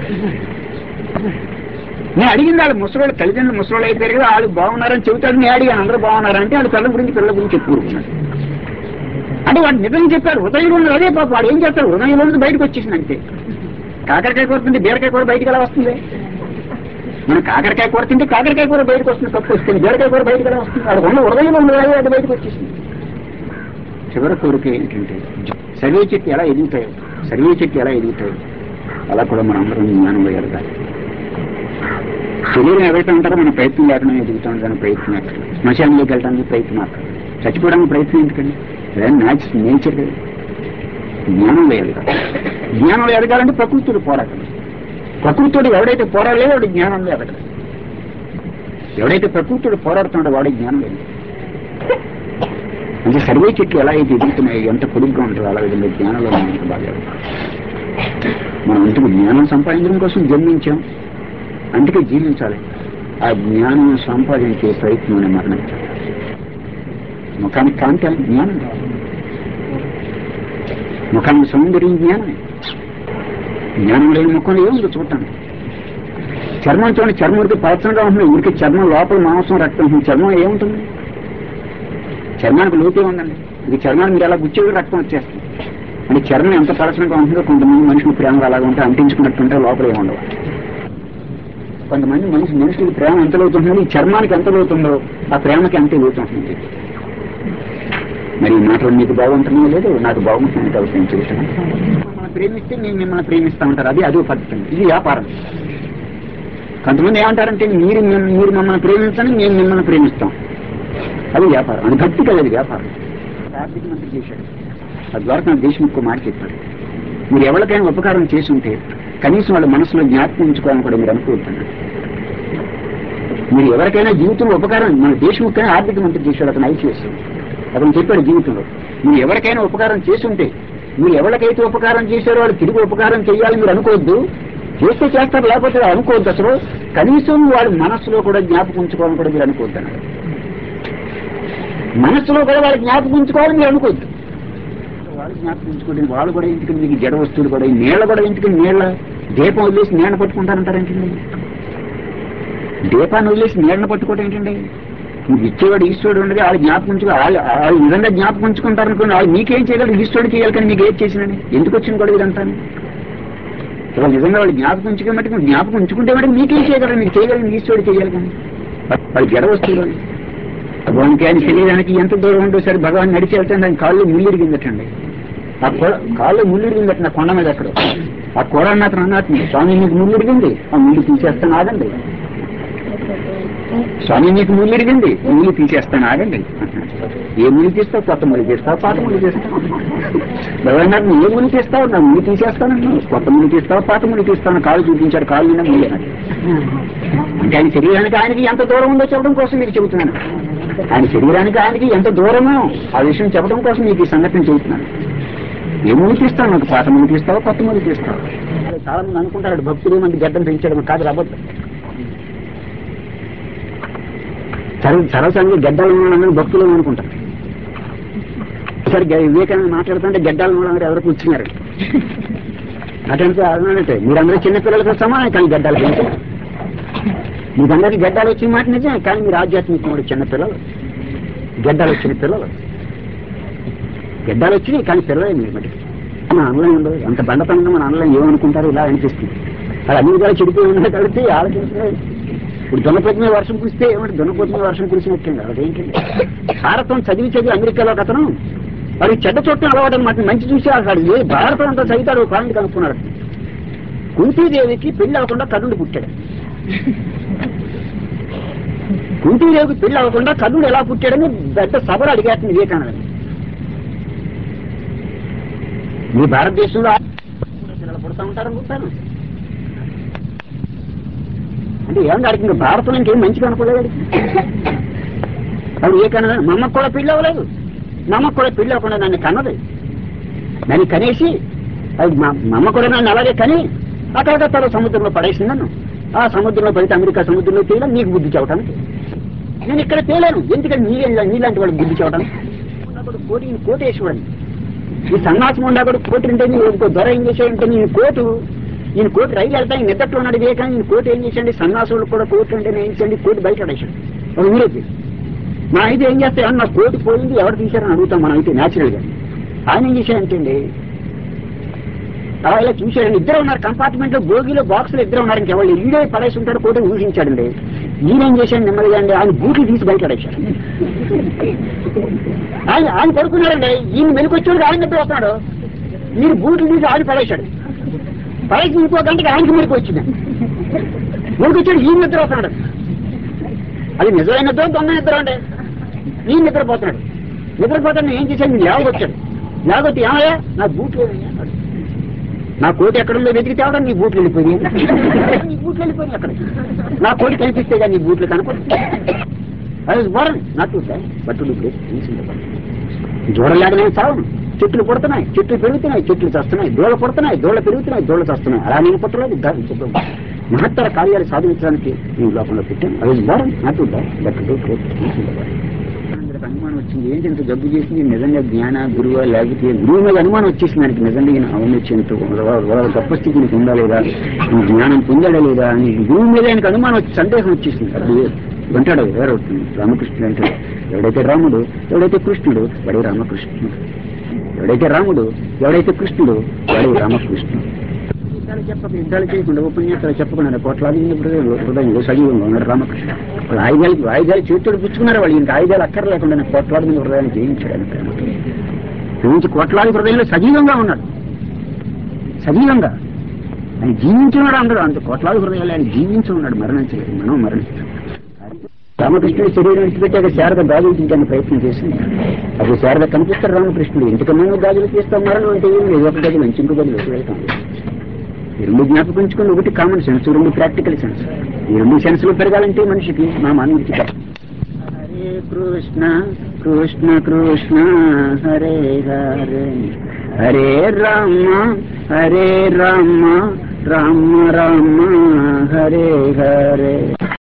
నేను అడిగింది వాళ్ళు ముసలోళ్ళు, తల్లిదండ్రులు ముసలోళ్ళు అయిపోయారు కదా, వాళ్ళు బాగున్నారని చెబుతాడు. నేను అడిగాను అందరూ బాగున్నారంటే వాళ్ళు పిల్లల గురించి చెప్పుకుంటున్నాడు. అంటే వాడు నిజం చెప్పారు, హృదయంలో ఉన్నది అదే పాప. వాడు ఏం చేస్తాడు, హృదయంలో ఉన్నది బయటకు వచ్చేసింది అంతే. కాకరకాయ కూర తింటే బీరకాయ కూర బయటకు ఎలా వస్తుంది? మనం కాకరకాయ కూర తింటే కాకరకాయ కూర బయటకు వస్తుంది, తప్పు వస్తుంది. బీరకాయ కూర బయటకు ఎలా వస్తుంది? వాడు ఉన్న హృదయంలో ఉన్నది అది బయటకు వచ్చేసింది. చివరి కోరిక ఏంటంటే సర్వే చెట్టు ఎలా ఎదుగుతాయో అలా కూడా మనం అందరం జ్ఞానంలో ఎదగాలి. శరీరం ఎదగటం అంటారా, మన ప్రయత్నం లేకుండా ఎదుగుతాం, దాని ప్రయత్నం ఎక్కడ. శ్మశానంలోకి వెళ్ళడానికి ప్రయత్నం అక్కడ, చచ్చిపోవడానికి ప్రయత్నం ఎందుకండి? నేచర్ కదా. జ్ఞానంలో ఎదగాలి. జ్ఞానంలో ఎదగాలంటే ప్రకృతితో పోరాటం. ప్రకృతితో ఎవడైతే పోరాడలేదో వాడు జ్ఞానంలో ఎదగదు. ఎవడైతే ప్రకృతితో పోరాడుతున్నాడో వాడి జ్ఞానం లేదు. అంటే సర్వే చెట్లు ఎలా అయితే ఎదుగుతున్నాయో, ఎంత పొడుగ్గా ఉంటారో అలా విధంగా జ్ఞానంలో ఎంత బాగా. మనం అందుకు జ్ఞానం సంపాదించడం కోసం జన్మించాం, అందుకే జీవించాలి. ఆ జ్ఞానం సంపాదించే ప్రయత్నం మరణించాలి. ముఖానికి కాంతి జ్ఞానం, ముఖానికి సౌందర్యం జ్ఞానమే. జ్ఞానం లేని ముఖంలో ఏముందో చూడటానికి. చర్మం చూడండి, చర్మం ఉడికి పలచనగా ఉంటుంది, ఉడికి చర్మం లోపల మాంసం రక్తం ఉంటుంది, చర్మం ఏముంటుంది? చర్మానికి లోపే ఉందండి. ఇది చర్మాన్ని మీరు ఎలా గుచ్చేది రక్తం వచ్చేస్తుంది. అంటే చర్మం ఎంత పలచనగా ఉంటుందో కొంతమంది మనుషులు ప్రేమలు అలాగా ఉంటే అంటించుకున్నట్టుంటే లోపల ఏముండవు. కొంతమంది మనుషులకి ప్రేమ ఎంత లోతుంటుందో ఈ చర్మానికి ఎంత లోతుందో ఆ ప్రేమకి అంతే లోతుంటుంది. మరి ఈ మాటలు మీకు బాగుంటుందో లేదో నాకు బాగుంటుంది కాబట్టి నేను చూస్తున్నాను. మిమ్మల్ని ప్రేమిస్తే నేను మిమ్మల్ని ప్రేమిస్తా ఉంటారు, అదో పద్ధతి. ఇది వ్యాపారం. కొంతమంది ఏమంటారంటే మీరు మమ్మల్ని ప్రేమించండి, మేము మిమ్మల్ని ప్రేమిస్తాం. అది వ్యాపారం, అది భక్తి కదా, అది వ్యాపారం. ఆర్థిక మంత్రి చేశాడు, ఆ ద్వారకా దేశముఖ్ మాట చెప్పాడు, మీరు ఎవరికైనా ఉపకారం చేసి ఉంటే కనీసం వాళ్ళ మనసులో జ్ఞాపకం ఉంచుకోవాలని కూడా మీరు అనుకుంటున్నారు. మీరు ఎవరికైనా జీవితంలో ఉపకారం, మన దేశముఖ్ ఆర్థిక మంత్రి చేశాడు, అతను ఐసీఎస్, అతను చెప్పాడు జీవితంలో మీరు ఎవరికైనా ఉపకారం చేసి ఉంటే, మీరు ఎవరికైతే ఉపకారం చేశారో వాళ్ళు తిరిగి ఉపకారం చేయాలని మీరు అనుకోవద్దు, చేస్తే చేస్తారు లేకపోతే అనుకోవద్దు, అసలు కనీసం వాళ్ళ మనస్సులో కూడా జ్ఞాపకం ఉంచుకోవాలని కూడా మీరు అనుకోవద్దు అన్నారు. మనస్సులో కూడా వాళ్ళు జ్ఞాపకం ఉంచుకోవాలని మీరు అనుకోవద్దు. వాళ్ళు జ్ఞాపకం ఉంచుకోండి, వాళ్ళు కూడా ఇంటికి మీకు జడ వస్తువులు కూడా, నీళ్ళ కూడా ఇంటికి నీళ్ళ దీపం వదిలేసి నీళ్ళని పట్టుకుంటారంటారేంటండి? దీపాన్ని వదిలేసి నీళ్ళని పట్టుకోవటం ఏంటండి? మీకు ఇచ్చేవాడు ఈశ్వరుడు ఉండదు, వాళ్ళు జ్ఞాపకం ఉంచుకో, వాళ్ళు నిజంగా జ్ఞాపకం ఉంచుకుంటారనుకోండి, వాళ్ళు మీకేం చేయగలరు? ఈశ్వరుడు చేయాలి, కానీ మీకు ఏది చేసినని ఎందుకు వచ్చింది కూడా ఇదంతా? వాళ్ళు నిజంగా వాళ్ళు జ్ఞాపకం ఉంచుకునే మట్టి జ్ఞాపకం ఉంచుకుంటే మట్టి మీకేం చేయగలరు? మీకు చేయగలరు, ఈశ్వరుడు చేయాలి, కానీ వాళ్ళు జడ వస్తువులు. భగవానికి ఆయన శరీరానికి ఎంత దూరం ఉందో సరే భగవాన్ నడిచి వెళ్తే దాని కాళ్ళు ముళ్ళిరిగిందటండి, ఆ కాళ్ళు ముళ్ళిరిగిందట నా కొండ మీద ఎక్కడ. ఆ కూర అన్నతను అన్నట్టు, స్వామి మీకు ముళ్ళిరిగింది, ఆ ముళ్ళు తీసేస్తాను ఆగండి, స్వామి మీకు ముళ్ళు ఇరిగింది, ముళ్ళు తీసేస్తాను ఆగండి. ఏ ముళ్ళు తీస్తావు? కొత్త ముళ్ళు తీస్తావు, పాత ముళ్ళు తీస్తావు? ఎవరన్నా ఏ ముళ్ళు తీస్తావు? నా ముళ్ళు తీసేస్తాను, కొత్త ముళ్ళు తీస్తావు, పాత ముళ్ళు తీస్తాను. కాళ్ళు చూపించాడు, కాళ్ళు నిన్న ముళ్ళు అంటే ఆయన శరీరానికి ఆయనకి ఎంత దూరం ఉందో చెప్పడం కోసం మీకు చెబుతున్నాను. ఆయన శరీరానికి ఆయనకి ఎంత దూరమో ఆ విషయం చెప్పడం కోసం మీకు ఈ సంఘటన చెబుతున్నాను. ఏ ముళ్ళు తీస్తావు? నాకు పాత ముళ్ళు తీస్తావు, కొత్త ముళ్ళు తీస్తావు? చాలా మంది అనుకుంటారు భక్తులు మంది గడ్డం పెంచడం కాదు, రాబోద్దు. సరసంగా గడ్డాలు మూలంగా భక్తులు అనుకుంటారు. సరే వివేకానంద మాట్లాడుతుంటే గడ్డాలు మూలంగా ఎవరు కూర్చున్నారు అటంటే అదే మీరందరూ చిన్నపిల్లలతో సమానం, కానీ గడ్డాలు పెంచారు. మీకందరికీ గడ్డాలు వచ్చిన మాట నిజమే, కానీ మీరు ఆధ్యాత్మికముడు చిన్నపిల్లలు, గడ్డాలు వచ్చిన పిల్లలు, గడ్డాలు వచ్చినాయి కానీ పిల్లలే మీరు మటుకు. మన అనలేం ఉండదు, అంత బండతనంగా మన అనలేం, ఏమనుకుంటారు ఇలా అనిపిస్తుంది. అది అన్ని విధాలు చెడిపోయి ఉన్నాయి కాబట్టి ఆలోచించినాయి. ఇప్పుడు దున్నపోతు మీద వర్షం కురిస్తే ఏమంటే దున్నపోతు మీద వర్షం కురిసినట్టండి, అదేంటండి? భారతం చదివి అమెరికాలో ఒక అతను వాడికి చెడ్డ చోట్ల అలవాటు అనమాట, మంచి చూసి అక్కడ ఏ భారతం అంతా చదివితాడు కారణం కనుక్కున్నాడు. కుంతీదేవికి పెళ్లి అవ్వకుండా కర్ణుడు పుట్టాడు. కుంతీదేవికి పెళ్లి అవ్వకుండా కర్ణుడు ఎలా పుట్టాడని పెద్ద సభలు అడిగేస్తుంది వివేకానంద. మీ భారతదేశంలో పిల్లలు పుడతా ఉంటారనుకుంటాను అంటే ఏమన్నా అడిగింది, భారతం ఇంకేం మంచిగా అనుకోలేదు. అది వివేకానంద మా అమ్మకు కూడా పెళ్లి అవ్వలేదు, మా అమ్మకు కూడా పెళ్లి అవ్వకుండా నన్ను కన్నది, నన్ను కనేసి అది మా అమ్మ కూడా నన్ను అలాగే కని అక్కడ సముద్రంలో పడేసింది నన్ను. ఆ సముద్రంలో పడితే అమెరికా సముద్రంలో తేలా నీకు బుద్ధి చెప్పడానికి, నేను ఇక్కడ తేలాను, ఎందుకంటే నీలాంటి వాడు బుద్ధి చెప్పడానికి. కోటేశ్వరుడు ఈ సన్నాసం ఉండా కూడా కోటి ఉంటే ఇంకో ధర ఏం చేశాడంటే ఈయన కోటి రైలు వెళ్తా నిద్దట్లో ఉన్నాడు వివేకాన్ని, ఈయన కోటి ఏం చేశాడు, సన్నాసులు కూడా కోటి అంటే ఏం చేయండి, కోటి బయట పడేశాడు ఒక ఊరేకి. నా అయితే ఏం చేస్తే నా కోటి పోయింది ఎవరు తీశారని అడుగుతాం మనం అయితే న్యాచురల్ గా. ఆయన ఏం చేశాడంటే అలా ఇలా చూశాడండి, ఇద్దరు ఉన్నారు కంపార్ట్మెంట్ లో, బోగిలో బాక్సులు ఇద్దరు ఉన్నారు, ఇంకెవరు ఈడే పడేసి ఉంటాడు, కోటి ఊహించాడండి. ఈయనేం చేశాడు నెమ్మదిగా అండి, ఆయన బూట్లు తీసి బయట పడేశాడు. ఆయన పడుకున్నాడండి, ఈయన మెలుకొచ్చాడు, ఆయన నిద్ర వస్తున్నాడు, ఈయన బూట్లు తీసి ఆయన పడేశాడు. పడేసి ఇంకో గంటకి ఆయనకి మెలకు వచ్చింది, మెలుకొచ్చాడు, ఈయన నిద్ర వస్తున్నాడు. అది నిజమైన నిద్ర దొంగ నిద్ర అండి. ఈయన నిద్రపోతున్నాడు, నిద్రపోతాడు ఏం చేశాడు, లేవగొచ్చాడు. లేకపోతే ఏమయ్యా నా బూట్లు అన్నాడు, నా కోటి ఎక్కడుందో వెతికి తేవడం నీ బూట్లు వెళ్ళిపోయి, నీ బూట్లు వెళ్ళిపోయి అక్కడ, నా కోటి కనిపిస్తే కానీ నీ బూట్లు కనపడు. అది బోరం నాటు బట్ చూడలేకనే చావు. చెట్లు పుడుతున్నాయి, చెట్లు పెరుగుతున్నాయి, చెట్లు చస్తున్నాయి, దోళ పుడుతున్నాయి, దోళ పెరుగుతున్నాయి, దోళ చస్తున్నాయి. అలా నేను పుట్టలేదు. మహత్తర కార్యాలు సాధించడానికి ఈ లోకంలో పెట్టాను. అది బోరం నాటు బట్ అనుమానం వచ్చింది, ఏంటి ఇంత జబ్బు చేసింది, నిజంగా జ్ఞాన గురువా లేకపోతే గురువు మీద అనుమానం వచ్చేసింది ఆయనకి, నిజంగా ఈయన అవును వచ్చేంత గొప్ప స్థితి నీకు ఉందా లేదా, జ్ఞానం పొందాడా లేదా అని గురువు మీద ఆయనకు అనుమానం వచ్చి సందేహం వచ్చేసింది. అది అంటాడు వేరవుతుంది రామకృష్ణుడు అంటే, ఎవడైతే రాముడు ఎవడైతే కృష్ణుడు వాడే రామకృష్ణుడు, ఎవడైతే రాముడు ఎవడైతే కృష్ణుడు వాడే రామకృష్ణుడు. యుద్ధాలు చేయకుండా ఉపన్యాసాలు చెప్పకుండా కోట్లాది హృదయంలో సజీవంగా ఉన్నాడు రామకృష్ణ. వాళ్ళు ఆయుధాలు చేతులు పుచ్చుకున్నారు, వాళ్ళు ఇంక ఆయుధాలు అక్కర లేకుండా కోట్లాది మంది హృదయాన్ని జయించాడు ఆయన ప్రేమ నుంచి. కోట్లాది హృదయంలో సజీవంగా ఉన్నాడు, సజీవంగా ఆయన జీవించున్నాడు. అందరూ అంత కోట్లాది హృదయాలు ఆయన జీవించి ఉన్నాడు, మరణించలేదు. మనం మరణించాం. రామకృష్ణుడు శరీరం విడిచిపెట్టాక శారద గాజులు తీయడానికి ప్రయత్నం చేసింది. అప్పుడు శారద కనిపిస్తారు రామకృష్ణుడు. ఇంతకన్నా గాజులు తీస్తాం, మరణం అంటే ఏం లేదు, ఒక గది నుంచి ఇంకో గది వెళ్తాం. ఈ రెండు జ్ఞాపకం ఉంచుకుని, ఒకటి కామన్ సెన్స్, రెండు ప్రాక్టికల్ సెన్స్. ఈ రెండు సెన్స్లు పెరగాలంటే మనిషికి మా మానవుడికి హరే కృష్ణ కృష్ణ కృష్ణ హరే హరే, హరే రామ హరే రామ రామ రామ హరే హరే.